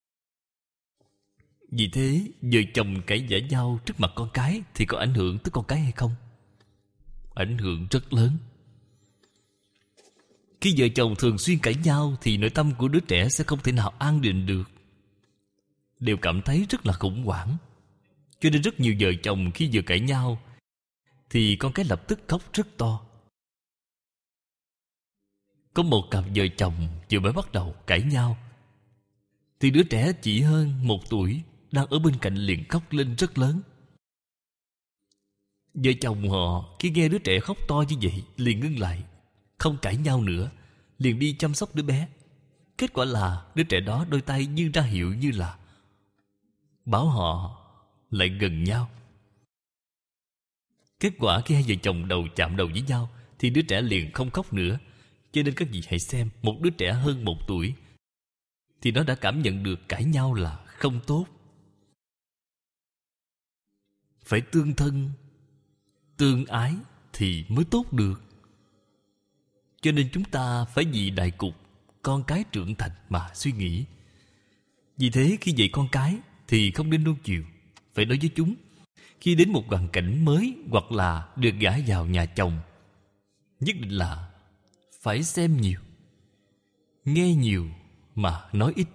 Vì thế, vợ chồng cãi vã nhau trước mặt con cái thì có ảnh hưởng tới con cái hay không? Ảnh hưởng rất lớn. Khi vợ chồng thường xuyên cãi nhau thì nội tâm của đứa trẻ sẽ không thể nào an định được, đều cảm thấy rất là khủng hoảng. Cho nên rất nhiều vợ chồng khi vừa cãi nhau thì con cái lập tức khóc rất to. Có một cặp vợ chồng vừa mới bắt đầu cãi nhau thì đứa trẻ chỉ hơn 1 tuổi đang ở bên cạnh liền khóc lên rất lớn. Vợ chồng họ khi nghe đứa trẻ khóc to như vậy liền ngưng lại, không cãi nhau nữa, liền đi chăm sóc đứa bé. Kết quả là đứa trẻ đó đôi tay như ra hiệu như là bảo họ lại gần nhau. Kết quả khi hai vợ chồng đầu chạm đầu với nhau thì đứa trẻ liền không khóc nữa, Cho nên các vị hãy xem, một đứa trẻ hơn 1 tuổi thì nó đã cảm nhận được cãi nhau là không tốt. Phải tương thân, tương ái thì mới tốt được. Cho nên chúng ta phải vì đại cục, con cái trưởng thành mà suy nghĩ. Vì thế khi dạy con cái thì không nên nuông chiều, phải nói với chúng. Khi đến một hoàn cảnh mới hoặc là được gả vào nhà chồng, nhất định là phải xem nhiều, nghe nhiều mà nói ít.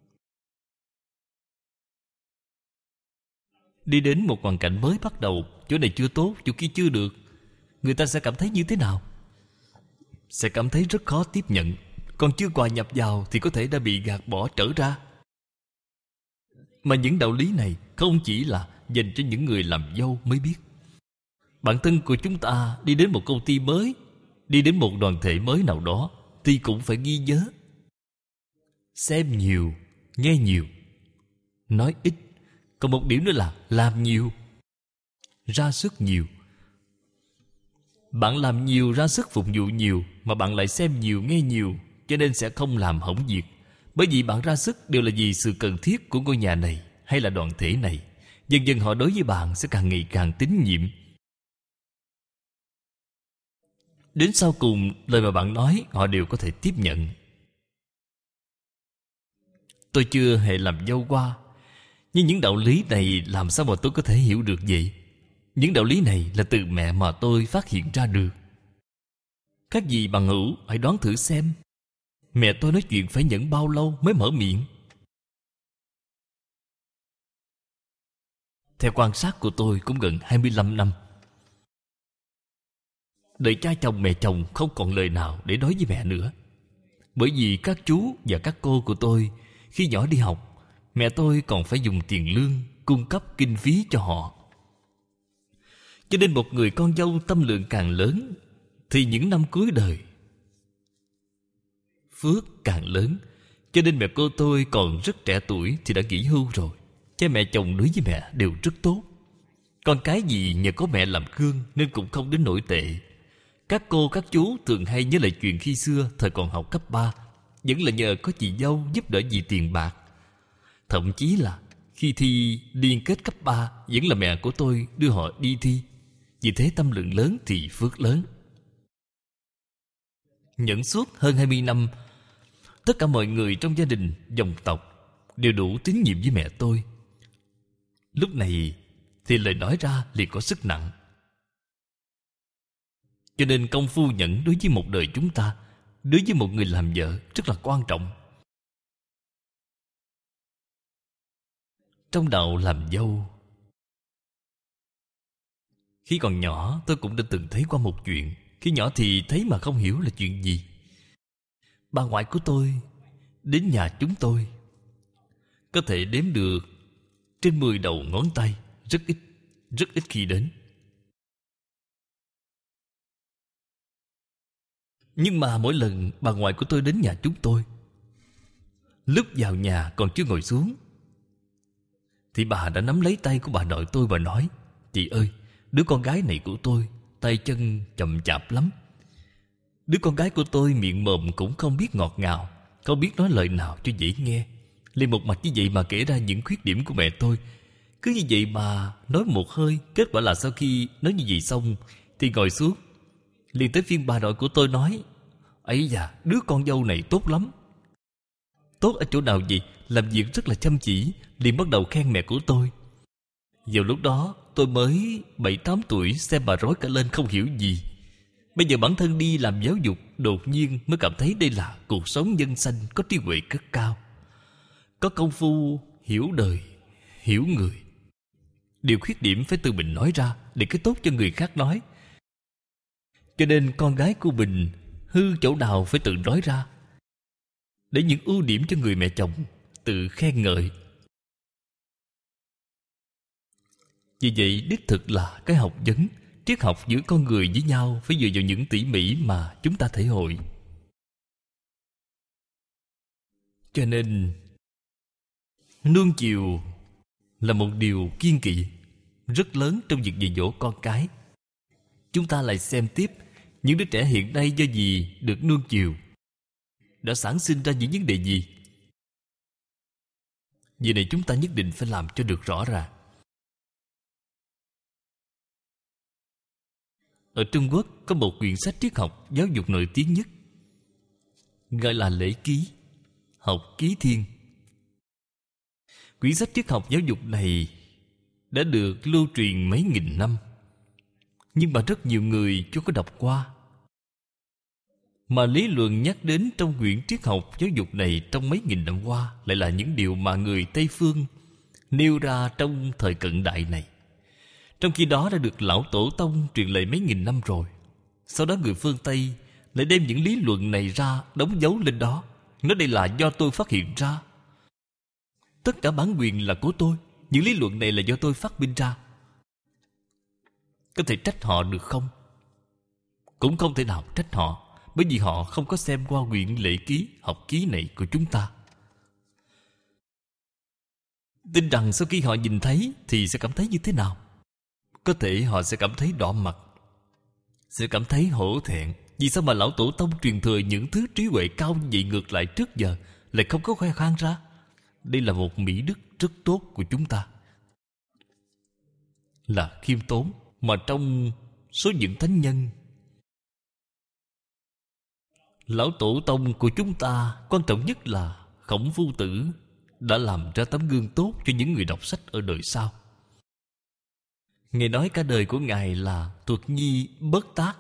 Đi đến một hoàn cảnh mới bắt đầu, chỗ này chưa tốt, chỗ kia chưa được, người ta sẽ cảm thấy như thế nào? Sẽ cảm thấy rất khó tiếp nhận. Còn chưa hòa nhập vào thì có thể đã bị gạt bỏ trở ra. Mà những đạo lý này không chỉ là dành cho những người làm dâu mới biết. Bản thân của chúng ta đi đến một công ty mới, đi đến một đoàn thể mới nào đó thì cũng phải ghi nhớ. Xem nhiều, nghe nhiều, nói ít. Còn một điểm nữa là làm nhiều, ra sức nhiều. Bạn làm nhiều, ra sức phục vụ nhiều, mà bạn lại xem nhiều, nghe nhiều, cho nên sẽ không làm hỏng việc. Bởi vì bạn ra sức đều là vì sự cần thiết của ngôi nhà này hay là đoàn thể này. Dần dần họ đối với bạn sẽ càng ngày càng tín nhiệm. Đến sau cùng, lời mà bạn nói họ đều có thể tiếp nhận. Tôi chưa hề làm dâu qua, nhưng những đạo lý này làm sao mà tôi có thể hiểu được vậy? Những đạo lý này là từ mẹ mà tôi phát hiện ra được. Các vị bằng hữu hãy đoán thử xem, mẹ tôi nói chuyện phải nhẫn bao lâu mới mở miệng? Theo quan sát của tôi cũng gần 25 năm. Đời cha chồng mẹ chồng không còn lời nào để nói với mẹ nữa. Bởi vì các chú và các cô của tôi khi nhỏ đi học, mẹ tôi còn phải dùng tiền lương cung cấp kinh phí cho họ. Cho nên một người con dâu tâm lượng càng lớn thì những năm cuối đời phước càng lớn. Cho nên mẹ cô tôi còn rất trẻ tuổi thì đã nghỉ hưu rồi. Cha mẹ chồng đối với mẹ đều rất tốt. Con cái gì nhờ có mẹ làm gương nên cũng không đến nổi tệ. Các cô các chú thường hay nhớ lại chuyện khi xưa thời còn học cấp 3, vẫn là nhờ có chị dâu giúp đỡ vì tiền bạc. Thậm chí là khi thi liên kết cấp 3 vẫn là mẹ của tôi đưa họ đi thi. Vì thế tâm lượng lớn thì phước lớn. Nhẫn suốt hơn 20 năm, tất cả mọi người trong gia đình, dòng tộc đều đủ tín nhiệm với mẹ tôi. Lúc này thì lời nói ra liền có sức nặng. Cho nên công phu nhẫn đối với một đời chúng ta, đối với một người làm vợ rất là quan trọng. Trong đạo làm dâu, khi còn nhỏ tôi cũng đã từng thấy qua một chuyện. Khi nhỏ thì thấy mà không hiểu là chuyện gì. Bà ngoại của tôi đến nhà chúng tôi có thể đếm được trên 10 đầu ngón tay. Rất ít khi đến. Nhưng mà mỗi lần bà ngoại của tôi đến nhà chúng tôi, lúc vào nhà còn chưa ngồi xuống thì bà đã nắm lấy tay của bà nội tôi và nói: "Chị ơi, đứa con gái này của tôi tay chân chậm chạp lắm. Đứa con gái của tôi miệng mồm cũng không biết ngọt ngào, không biết nói lời nào cho dễ nghe. Liền một mặt như vậy mà kể ra những khuyết điểm của mẹ tôi. Cứ như vậy mà nói một hơi. Kết quả là sau khi nói như vậy xong thì ngồi xuống, liền tới phiên bà nội của tôi nói: ấy da, đứa con dâu này tốt lắm. Tốt ở chỗ nào vậy? Làm việc rất là chăm chỉ. Liền bắt đầu khen mẹ của tôi. Vào lúc đó tôi mới 7-8 tuổi, xem bà rối cả lên không hiểu gì. Bây giờ bản thân đi làm giáo dục, đột nhiên mới cảm thấy đây là cuộc sống nhân sanh có trí huệ rất cao, có công phu hiểu đời, hiểu người. Điều khuyết điểm phải tự mình nói ra, để cái tốt cho người khác nói. Cho nên con gái của mình hư chỗ nào phải tự nói ra, để những ưu điểm cho người mẹ chồng tự khen ngợi. Vì vậy đích thực là cái học vấn, triết học giữa con người với nhau phải dựa vào những tỉ mỉ mà chúng ta thể hội. Cho nên nuông chiều là một điều kiêng kỵ rất lớn trong việc dạy dỗ con cái. Chúng ta lại xem tiếp Những đứa trẻ hiện nay do gì được nuông chiều, đã sản sinh ra những vấn đề gì? Vì này chúng ta nhất định phải làm cho được rõ ràng. Ở Trung Quốc có một quyển sách triết học giáo dục nổi tiếng nhất, gọi là Lễ Ký, Học Ký Thiên. Quyển sách triết học giáo dục này đã được lưu truyền mấy nghìn năm, nhưng mà rất nhiều người chưa có đọc qua. Mà lý luận nhắc đến trong quyển triết học giáo dục này trong mấy nghìn năm qua lại là những điều mà người Tây Phương nêu ra trong thời cận đại này. Trong khi đó đã được lão tổ tông truyền lại mấy nghìn năm rồi. Sau đó người phương Tây lại đem những lý luận này ra đóng dấu lên đó, nói đây là do tôi phát hiện ra. Tất cả bản quyền là của tôi, những lý luận này là do tôi phát minh ra. Có thể trách họ được không? Cũng không thể nào trách họ, bởi vì họ không có xem qua quyển Lễ Ký, Học Ký này của chúng ta. Tin rằng sau khi họ nhìn thấy thì sẽ cảm thấy như thế nào? Có thể họ sẽ cảm thấy đỏ mặt, sẽ cảm thấy hổ thẹn. Vì sao mà lão tổ tông truyền thừa những thứ trí huệ cao như vậy ngược lại trước giờ lại không có khoe khoang ra? Đây là một mỹ đức rất tốt của chúng ta, là khiêm tốn. Mà trong số những thánh nhân, lão tổ tông của chúng ta quan trọng nhất là Khổng Phu Tử đã làm ra tấm gương tốt cho những người đọc sách ở đời sau. Ngài nói cả đời của Ngài là thuật nhi bất tác.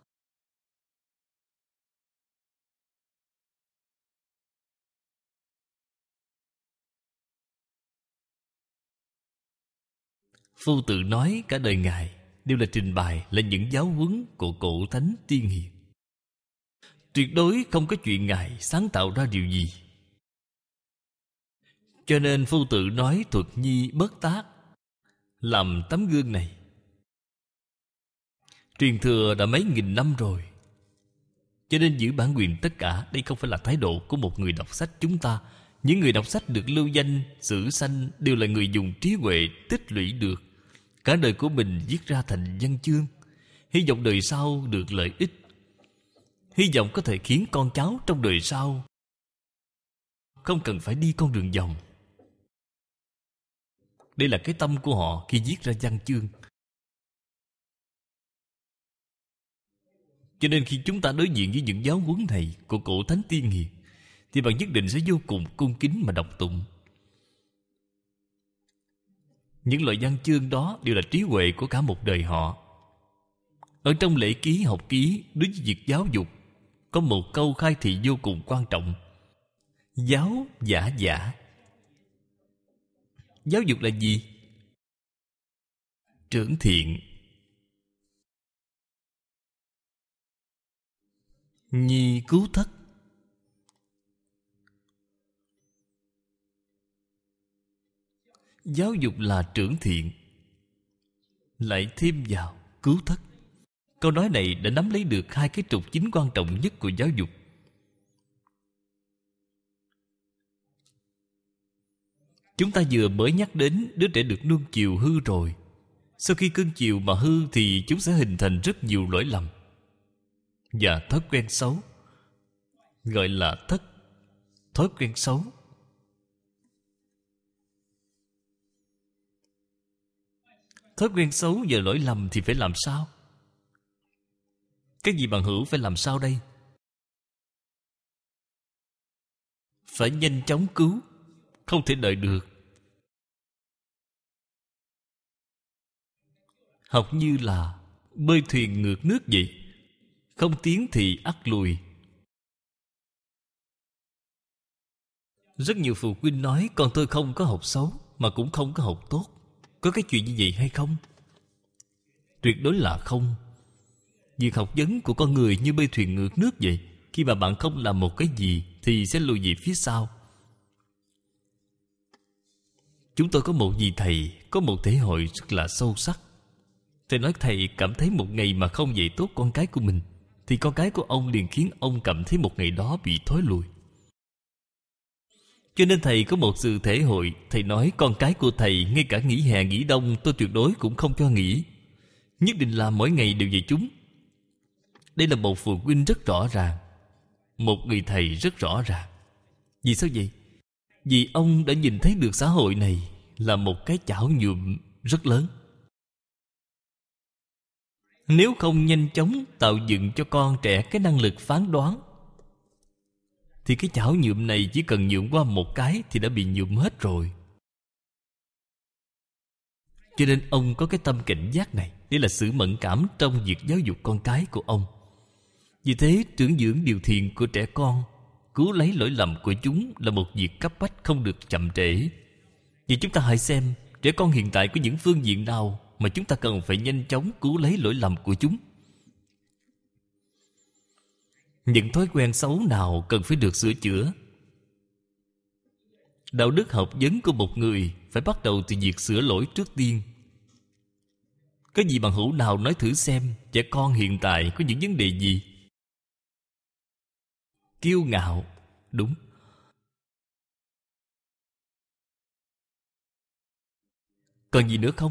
Phu Tử nói cả đời Ngài đều là trình bày là những giáo huấn của cổ thánh tiên hiền. Tuyệt đối không có chuyện Ngài sáng tạo ra điều gì. Cho nên Phu Tử nói thuật nhi bất tác, làm tấm gương này truyền thừa đã mấy nghìn năm rồi. Cho nên giữ bản quyền tất cả. Đây không phải là thái độ của một người đọc sách chúng ta. Những người đọc sách được lưu danh sử sanh đều là người dùng trí huệ tích lũy được cả đời của mình viết ra thành văn chương, hy vọng đời sau được lợi ích, hy vọng có thể khiến con cháu trong đời sau không cần phải đi con đường vòng. Đây là cái tâm của họ khi viết ra văn chương. Cho nên khi chúng ta đối diện với những giáo huấn này của cổ thánh tiên hiền thì bạn nhất định sẽ vô cùng cung kính mà đọc tụng. Những loại văn chương đó đều là trí huệ của cả một đời họ. Ở trong Lễ Ký, Học Ký, đối với việc giáo dục có một câu khai thị vô cùng quan trọng: giáo giả giả. Giáo dục là gì? Trưởng thiện. Nhi cứu thất. Giáo dục là trưởng thiện, lại thêm vào cứu thất. Câu nói này đã nắm lấy được hai cái trục chính quan trọng nhất của giáo dục. Chúng ta vừa mới nhắc đến đứa trẻ được nuông chiều hư rồi. Sau khi cưng chiều mà hư thì chúng sẽ hình thành rất nhiều lỗi lầm và thói quen xấu, gọi là thất, thói quen xấu. Thói quen xấu và lỗi lầm thì phải làm sao? Cái gì bằng hữu phải làm sao đây? Phải nhanh chóng cứu, không thể đợi được. Học như là bơi thuyền ngược nước vậy, không tiến thì ắt lùi. Rất nhiều phụ huynh nói con tôi không có học xấu mà cũng không có học tốt. Có cái chuyện như vậy hay không? Tuyệt đối là không. Việc học vấn của con người như bơi thuyền ngược nước vậy. Khi mà bạn không làm một cái gì thì sẽ lùi về phía sau. Chúng tôi có một vị thầy, có một thể hội rất là sâu sắc. Thầy nói thầy cảm thấy một ngày mà không dạy tốt con cái của mình thì con cái của ông liền khiến ông cảm thấy một ngày đó bị thối lùi. Cho nên thầy có một sự thể hội. Thầy nói con cái của thầy ngay cả nghỉ hè nghỉ đông tôi tuyệt đối cũng không cho nghỉ, nhất định là mỗi ngày đều dạy chúng. Đây là một phụ huynh rất rõ ràng, một người thầy rất rõ ràng. Vì sao vậy? Vì ông đã nhìn thấy được xã hội này là một cái chảo nhuộm rất lớn. Nếu không nhanh chóng tạo dựng cho con trẻ cái năng lực phán đoán, thì cái chảo nhuộm này chỉ cần nhuộm qua một cái thì đã bị nhuộm hết rồi. Cho nên ông có cái tâm cảnh giác này. Đây là sự mẫn cảm trong việc giáo dục con cái của ông. Vì thế trưởng dưỡng điều thiện của trẻ con, cứu lấy lỗi lầm của chúng là một việc cấp bách, không được chậm trễ. Vậy chúng ta hãy xem trẻ con hiện tại có những phương diện nào mà chúng ta cần phải nhanh chóng cứu lấy lỗi lầm của chúng. Những thói quen xấu nào cần phải được sửa chữa? Đạo đức học vấn của một người phải bắt đầu từ việc sửa lỗi trước tiên. Có gì bằng hữu nào nói thử xem trẻ con hiện tại có những vấn đề gì? Kiêu ngạo, đúng. Còn gì nữa không?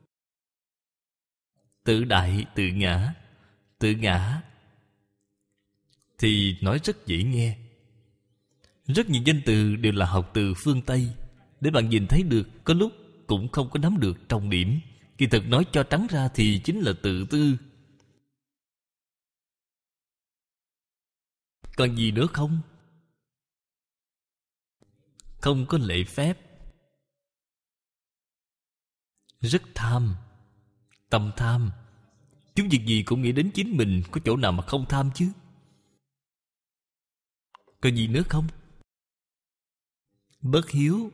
Tự đại, tự ngã. Tự ngã thì nói rất dễ nghe. Rất nhiều danh từ đều là học từ phương Tây, để bạn nhìn thấy được có lúc cũng không có nắm được trọng điểm. Kỳ thực nói cho trắng ra thì chính là tự tư. Còn gì nữa không? Không có lễ phép. Rất tham. Tâm tham. Chúng việc gì cũng nghĩ đến chính mình, có chỗ nào mà không tham chứ? Còn gì nữa không? Bất hiếu.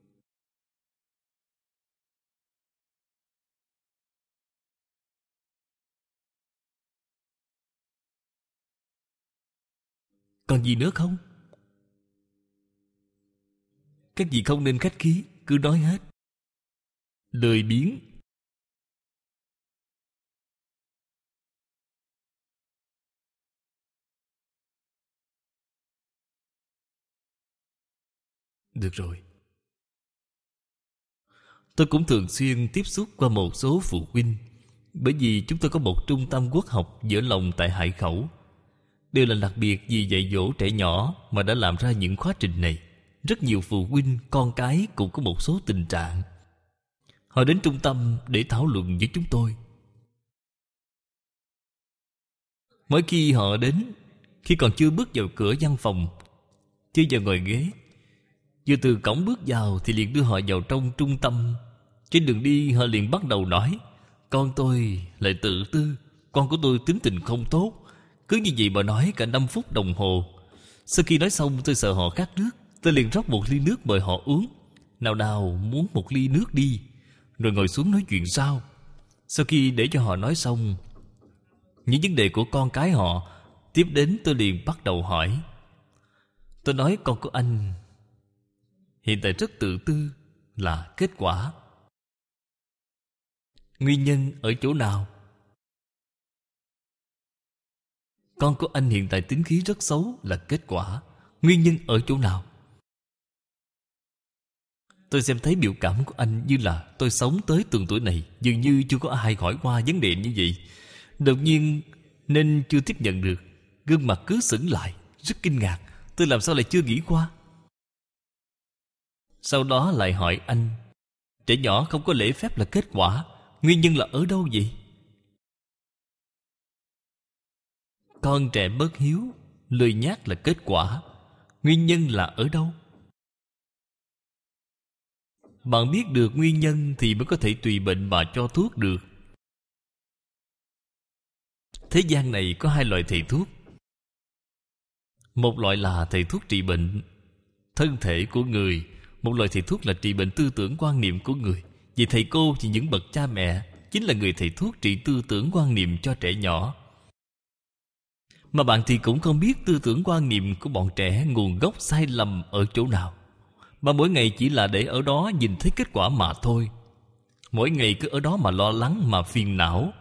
Còn gì nữa không? Các gì không nên khách khí, cứ nói hết. Lười biếng. Được rồi. Tôi cũng thường xuyên tiếp xúc qua một số phụ huynh, bởi vì chúng tôi có một trung tâm quốc học giữa lòng tại Hải Khẩu. Đều là đặc biệt vì dạy dỗ trẻ nhỏ mà đã làm ra những khóa trình này. Rất nhiều phụ huynh, con cái cũng có một số tình trạng. Họ đến trung tâm để thảo luận với chúng tôi. Mỗi khi họ đến, khi còn chưa bước vào cửa văn phòng, chưa vào ngồi ghế, vừa từ cổng bước vào thì liền đưa họ vào trong trung tâm. Trên đường đi họ liền bắt đầu nói: con tôi lại tự tư, con của tôi tính tình không tốt. Cứ như vậy mà nói cả 5 phút đồng hồ. Sau khi nói xong tôi sợ họ khát nước, tôi liền rót một ly nước mời họ uống. Nào nào muốn một ly nước đi, rồi ngồi xuống nói chuyện sau. Sau khi để cho họ nói xong những vấn đề của con cái họ, tiếp đến tôi liền bắt đầu hỏi. Tôi nói con của anh hiện tại rất tự tư là kết quả. Nguyên nhân ở chỗ nào? Con của anh hiện tại tính khí rất xấu là kết quả. Nguyên nhân ở chỗ nào? Tôi xem thấy biểu cảm của anh như là tôi sống tới từng tuổi này dường như chưa có ai hỏi qua vấn đề như vậy. Đột nhiên nên chưa tiếp nhận được. Gương mặt cứ sững lại, rất kinh ngạc. Tôi làm sao lại chưa nghĩ qua? Sau đó lại hỏi anh, trẻ nhỏ không có lễ phép là kết quả. Nguyên nhân là ở đâu vậy? Con trẻ bất hiếu, lười nhác là kết quả. Nguyên nhân là ở đâu? Bạn biết được nguyên nhân thì mới có thể tùy bệnh mà cho thuốc được. Thế gian này có 2 loại thầy thuốc. Một loại là thầy thuốc trị bệnh thân thể của người, một loại thầy thuốc là trị bệnh tư tưởng quan niệm của người. Vì thầy cô thì những bậc cha mẹ chính là người thầy thuốc trị tư tưởng quan niệm cho trẻ nhỏ. Mà bạn thì cũng không biết tư tưởng quan niệm của bọn trẻ nguồn gốc sai lầm ở chỗ nào, mà mỗi ngày chỉ là để ở đó nhìn thấy kết quả mà thôi. Mỗi ngày cứ ở đó mà lo lắng, mà phiền não.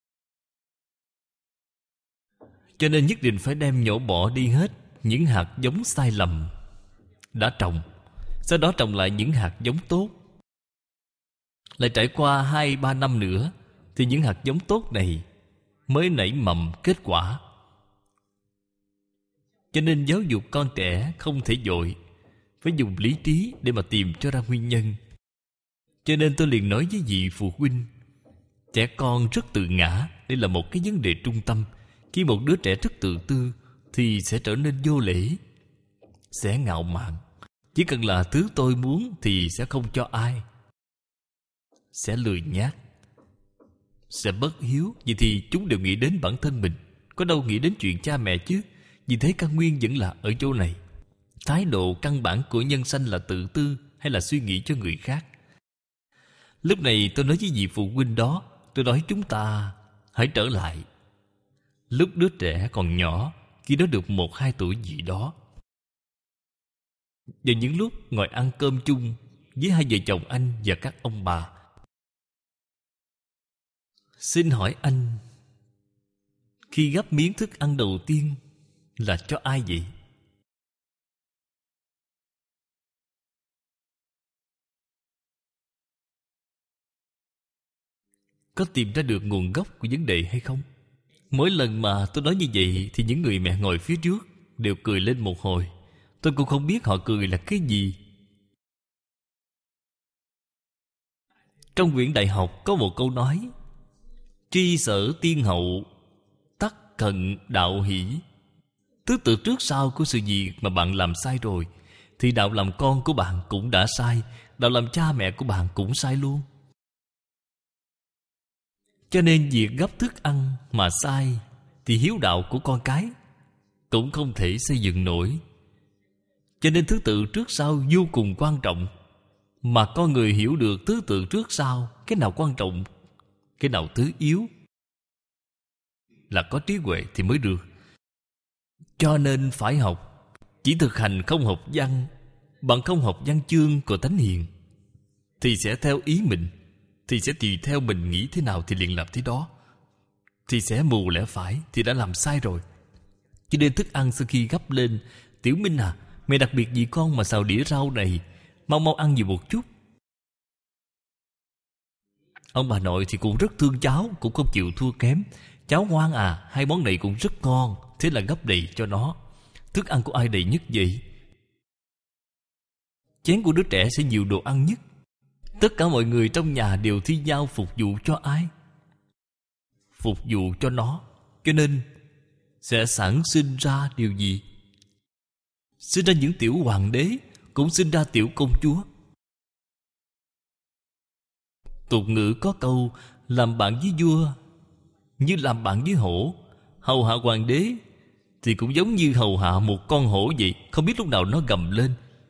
Cho nên nhất định phải đem nhổ bỏ đi hết những hạt giống sai lầm đã trồng, sau đó trồng lại những hạt giống tốt. Lại trải qua 2-3 năm nữa thì những hạt giống tốt này mới nảy mầm kết quả. Cho nên giáo dục con trẻ không thể vội, phải dùng lý trí để mà tìm cho ra nguyên nhân. Cho nên tôi liền nói với vị phụ huynh, trẻ con rất tự ngã. Đây là một cái vấn đề trung tâm. Khi một đứa trẻ rất tự tư thì sẽ trở nên vô lễ, sẽ ngạo mạn. Chỉ cần là thứ tôi muốn thì sẽ không cho ai, sẽ lười nhác, sẽ bất hiếu. Vậy thì chúng đều nghĩ đến bản thân mình, có đâu nghĩ đến chuyện cha mẹ chứ. Vì thế căn nguyên vẫn là ở chỗ này. Thái độ căn bản của nhân sanh là tự tư hay là suy nghĩ cho người khác. Lúc này tôi nói với vị phụ huynh đó, tôi nói chúng ta hãy trở lại lúc đứa trẻ còn nhỏ, khi nó được 1-2 tuổi gì đó. Và những lúc ngồi ăn cơm chung với hai vợ chồng anh và các ông bà, xin hỏi anh, khi gắp miếng thức ăn đầu tiên là cho ai vậy? Có tìm ra được nguồn gốc của vấn đề hay không? Mỗi lần mà tôi nói như vậy thì những người mẹ ngồi phía trước đều cười lên một hồi. Tôi cũng không biết họ cười là cái gì. Trong quyển đại học có một câu nói: tri sở tiên hậu, tắc cận đạo hỷ. Thứ tự trước sau của sự việc mà bạn làm sai rồi thì đạo làm con của bạn cũng đã sai, đạo làm cha mẹ của bạn cũng sai luôn. Cho nên việc gắp thức ăn mà sai thì hiếu đạo của con cái cũng không thể xây dựng nổi. Cho nên thứ tự trước sau vô cùng quan trọng. Mà con người hiểu được thứ tự trước sau, cái nào quan trọng, cái nào thứ yếu, là có trí huệ thì mới được. Cho nên phải học. Chỉ thực hành không học văn, bằng không học văn chương của Thánh Hiền, thì sẽ theo ý mình, thì sẽ tùy theo mình nghĩ thế nào thì liền làm thế đó, thì sẽ mù lẽ phải, thì đã làm sai rồi. Cho nên thức ăn sau khi gắp lên: Tiểu Minh à, mẹ đặc biệt vì con mà xào đĩa rau này, mau mau ăn nhiều một chút. Ông bà nội thì cũng rất thương cháu, cũng không chịu thua kém. Cháu ngoan à, hai món này cũng rất ngon, thế là gấp đầy cho nó. Thức ăn của ai đầy nhất vậy? Chén của đứa trẻ sẽ nhiều đồ ăn nhất. Tất cả mọi người trong nhà đều thi nhau phục vụ cho ai? Phục vụ cho nó. Cho nên sẽ sản sinh ra điều gì? Sinh ra những tiểu hoàng đế, cũng sinh ra tiểu công chúa. Tục ngữ có câu: làm bạn với vua như làm bạn với hổ. Hầu hạ hoàng đế thì cũng giống như hầu hạ một con hổ vậy, không biết lúc nào nó gầm lên.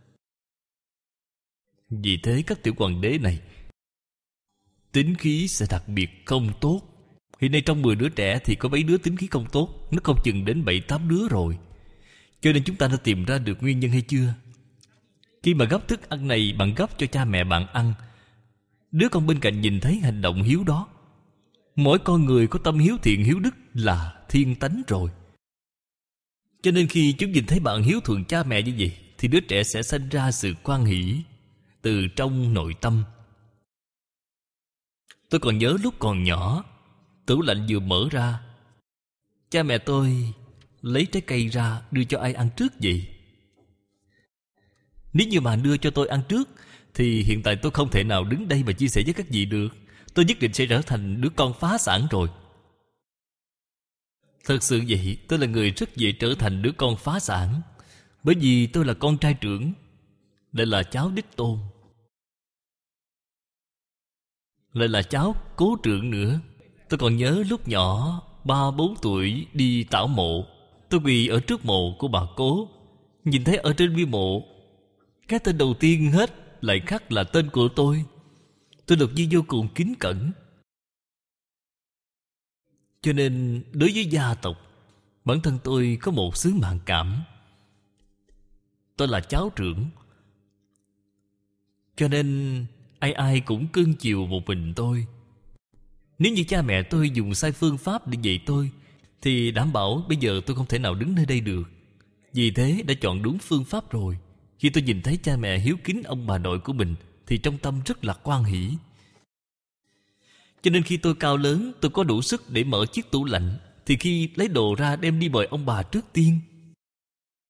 Vì thế các tiểu hoàng đế này tính khí sẽ đặc biệt không tốt. Hiện nay trong 10 đứa trẻ thì có mấy đứa tính khí không tốt, nó không chừng đến 7-8 đứa rồi. Cho nên chúng ta đã tìm ra được nguyên nhân hay chưa? Khi mà gắp thức ăn này bạn gắp cho cha mẹ bạn ăn, đứa con bên cạnh nhìn thấy hành động hiếu đó. Mỗi con người có tâm hiếu thiện hiếu đức là thiên tánh rồi. Cho nên khi chúng nhìn thấy bạn hiếu thuận cha mẹ như vậy thì đứa trẻ sẽ sinh ra sự hoan hỷ từ trong nội tâm. Tôi còn nhớ lúc còn nhỏ, tủ lạnh vừa mở ra, cha mẹ tôi lấy trái cây ra đưa cho ai ăn trước vậy? Nếu như mà đưa cho tôi ăn trước thì hiện tại tôi không thể nào đứng đây mà chia sẻ với các vị được. Tôi nhất định sẽ trở thành đứa con phá sản rồi. Thật sự vậy, tôi là người rất dễ trở thành đứa con phá sản. Bởi vì tôi là con trai trưởng, lại là cháu đích tôn, lại là cháu cố trưởng nữa. Tôi còn nhớ lúc nhỏ 3-4 tuổi đi tảo mộ, tôi quỳ ở trước mộ của bà cố. Nhìn thấy ở trên bia mộ, cái tên đầu tiên hết lại khắc là tên của tôi. Tôi được như vô cùng kính cẩn. Cho nên đối với gia tộc, bản thân tôi có một sứ mạng cảm. Tôi là cháu trưởng, cho nên ai ai cũng cưng chiều một mình tôi. Nếu như cha mẹ tôi dùng sai phương pháp để dạy tôi thì đảm bảo bây giờ tôi không thể nào đứng nơi đây được. Vì thế đã chọn đúng phương pháp rồi. Khi tôi nhìn thấy cha mẹ hiếu kính ông bà nội của mình thì trong tâm rất là hoan hỷ. Cho nên khi tôi cao lớn, tôi có đủ sức để mở chiếc tủ lạnh, thì khi lấy đồ ra đem đi mời ông bà trước tiên.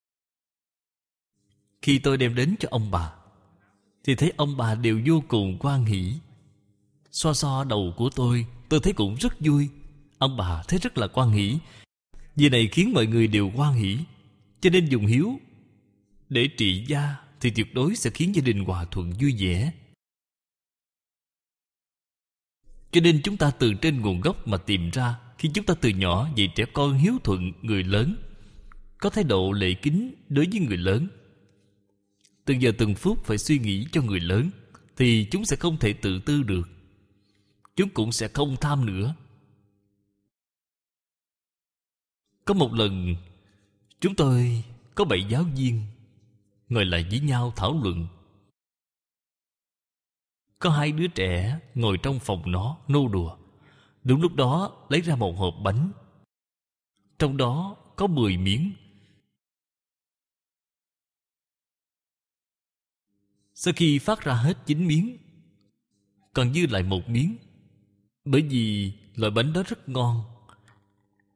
Khi tôi đem đến cho ông bà, thì thấy ông bà đều vô cùng hoan hỉ. Xoa xoa đầu của tôi thấy cũng rất vui. Ông bà thấy rất là hoan hỉ. Vì này khiến mọi người đều hoan hỉ. Cho nên dùng hiếu để trị gia thì tuyệt đối sẽ khiến gia đình hòa thuận vui vẻ. Cho nên chúng ta từ trên nguồn gốc mà tìm ra. Khi chúng ta từ nhỏ dạy trẻ con hiếu thuận người lớn, có thái độ lễ kính đối với người lớn, từng giờ từng phút phải suy nghĩ cho người lớn, thì chúng sẽ không thể tự tư được. Chúng cũng sẽ không tham nữa. Có một lần, chúng tôi có 7 giáo viên ngồi lại với nhau thảo luận. Có 2 đứa trẻ ngồi trong phòng nó nô đùa. Đúng lúc đó lấy ra một hộp bánh, trong đó có 10 miếng. Sau khi phát ra hết 9 miếng, còn dư lại 1 miếng. Bởi vì loại bánh đó rất ngon,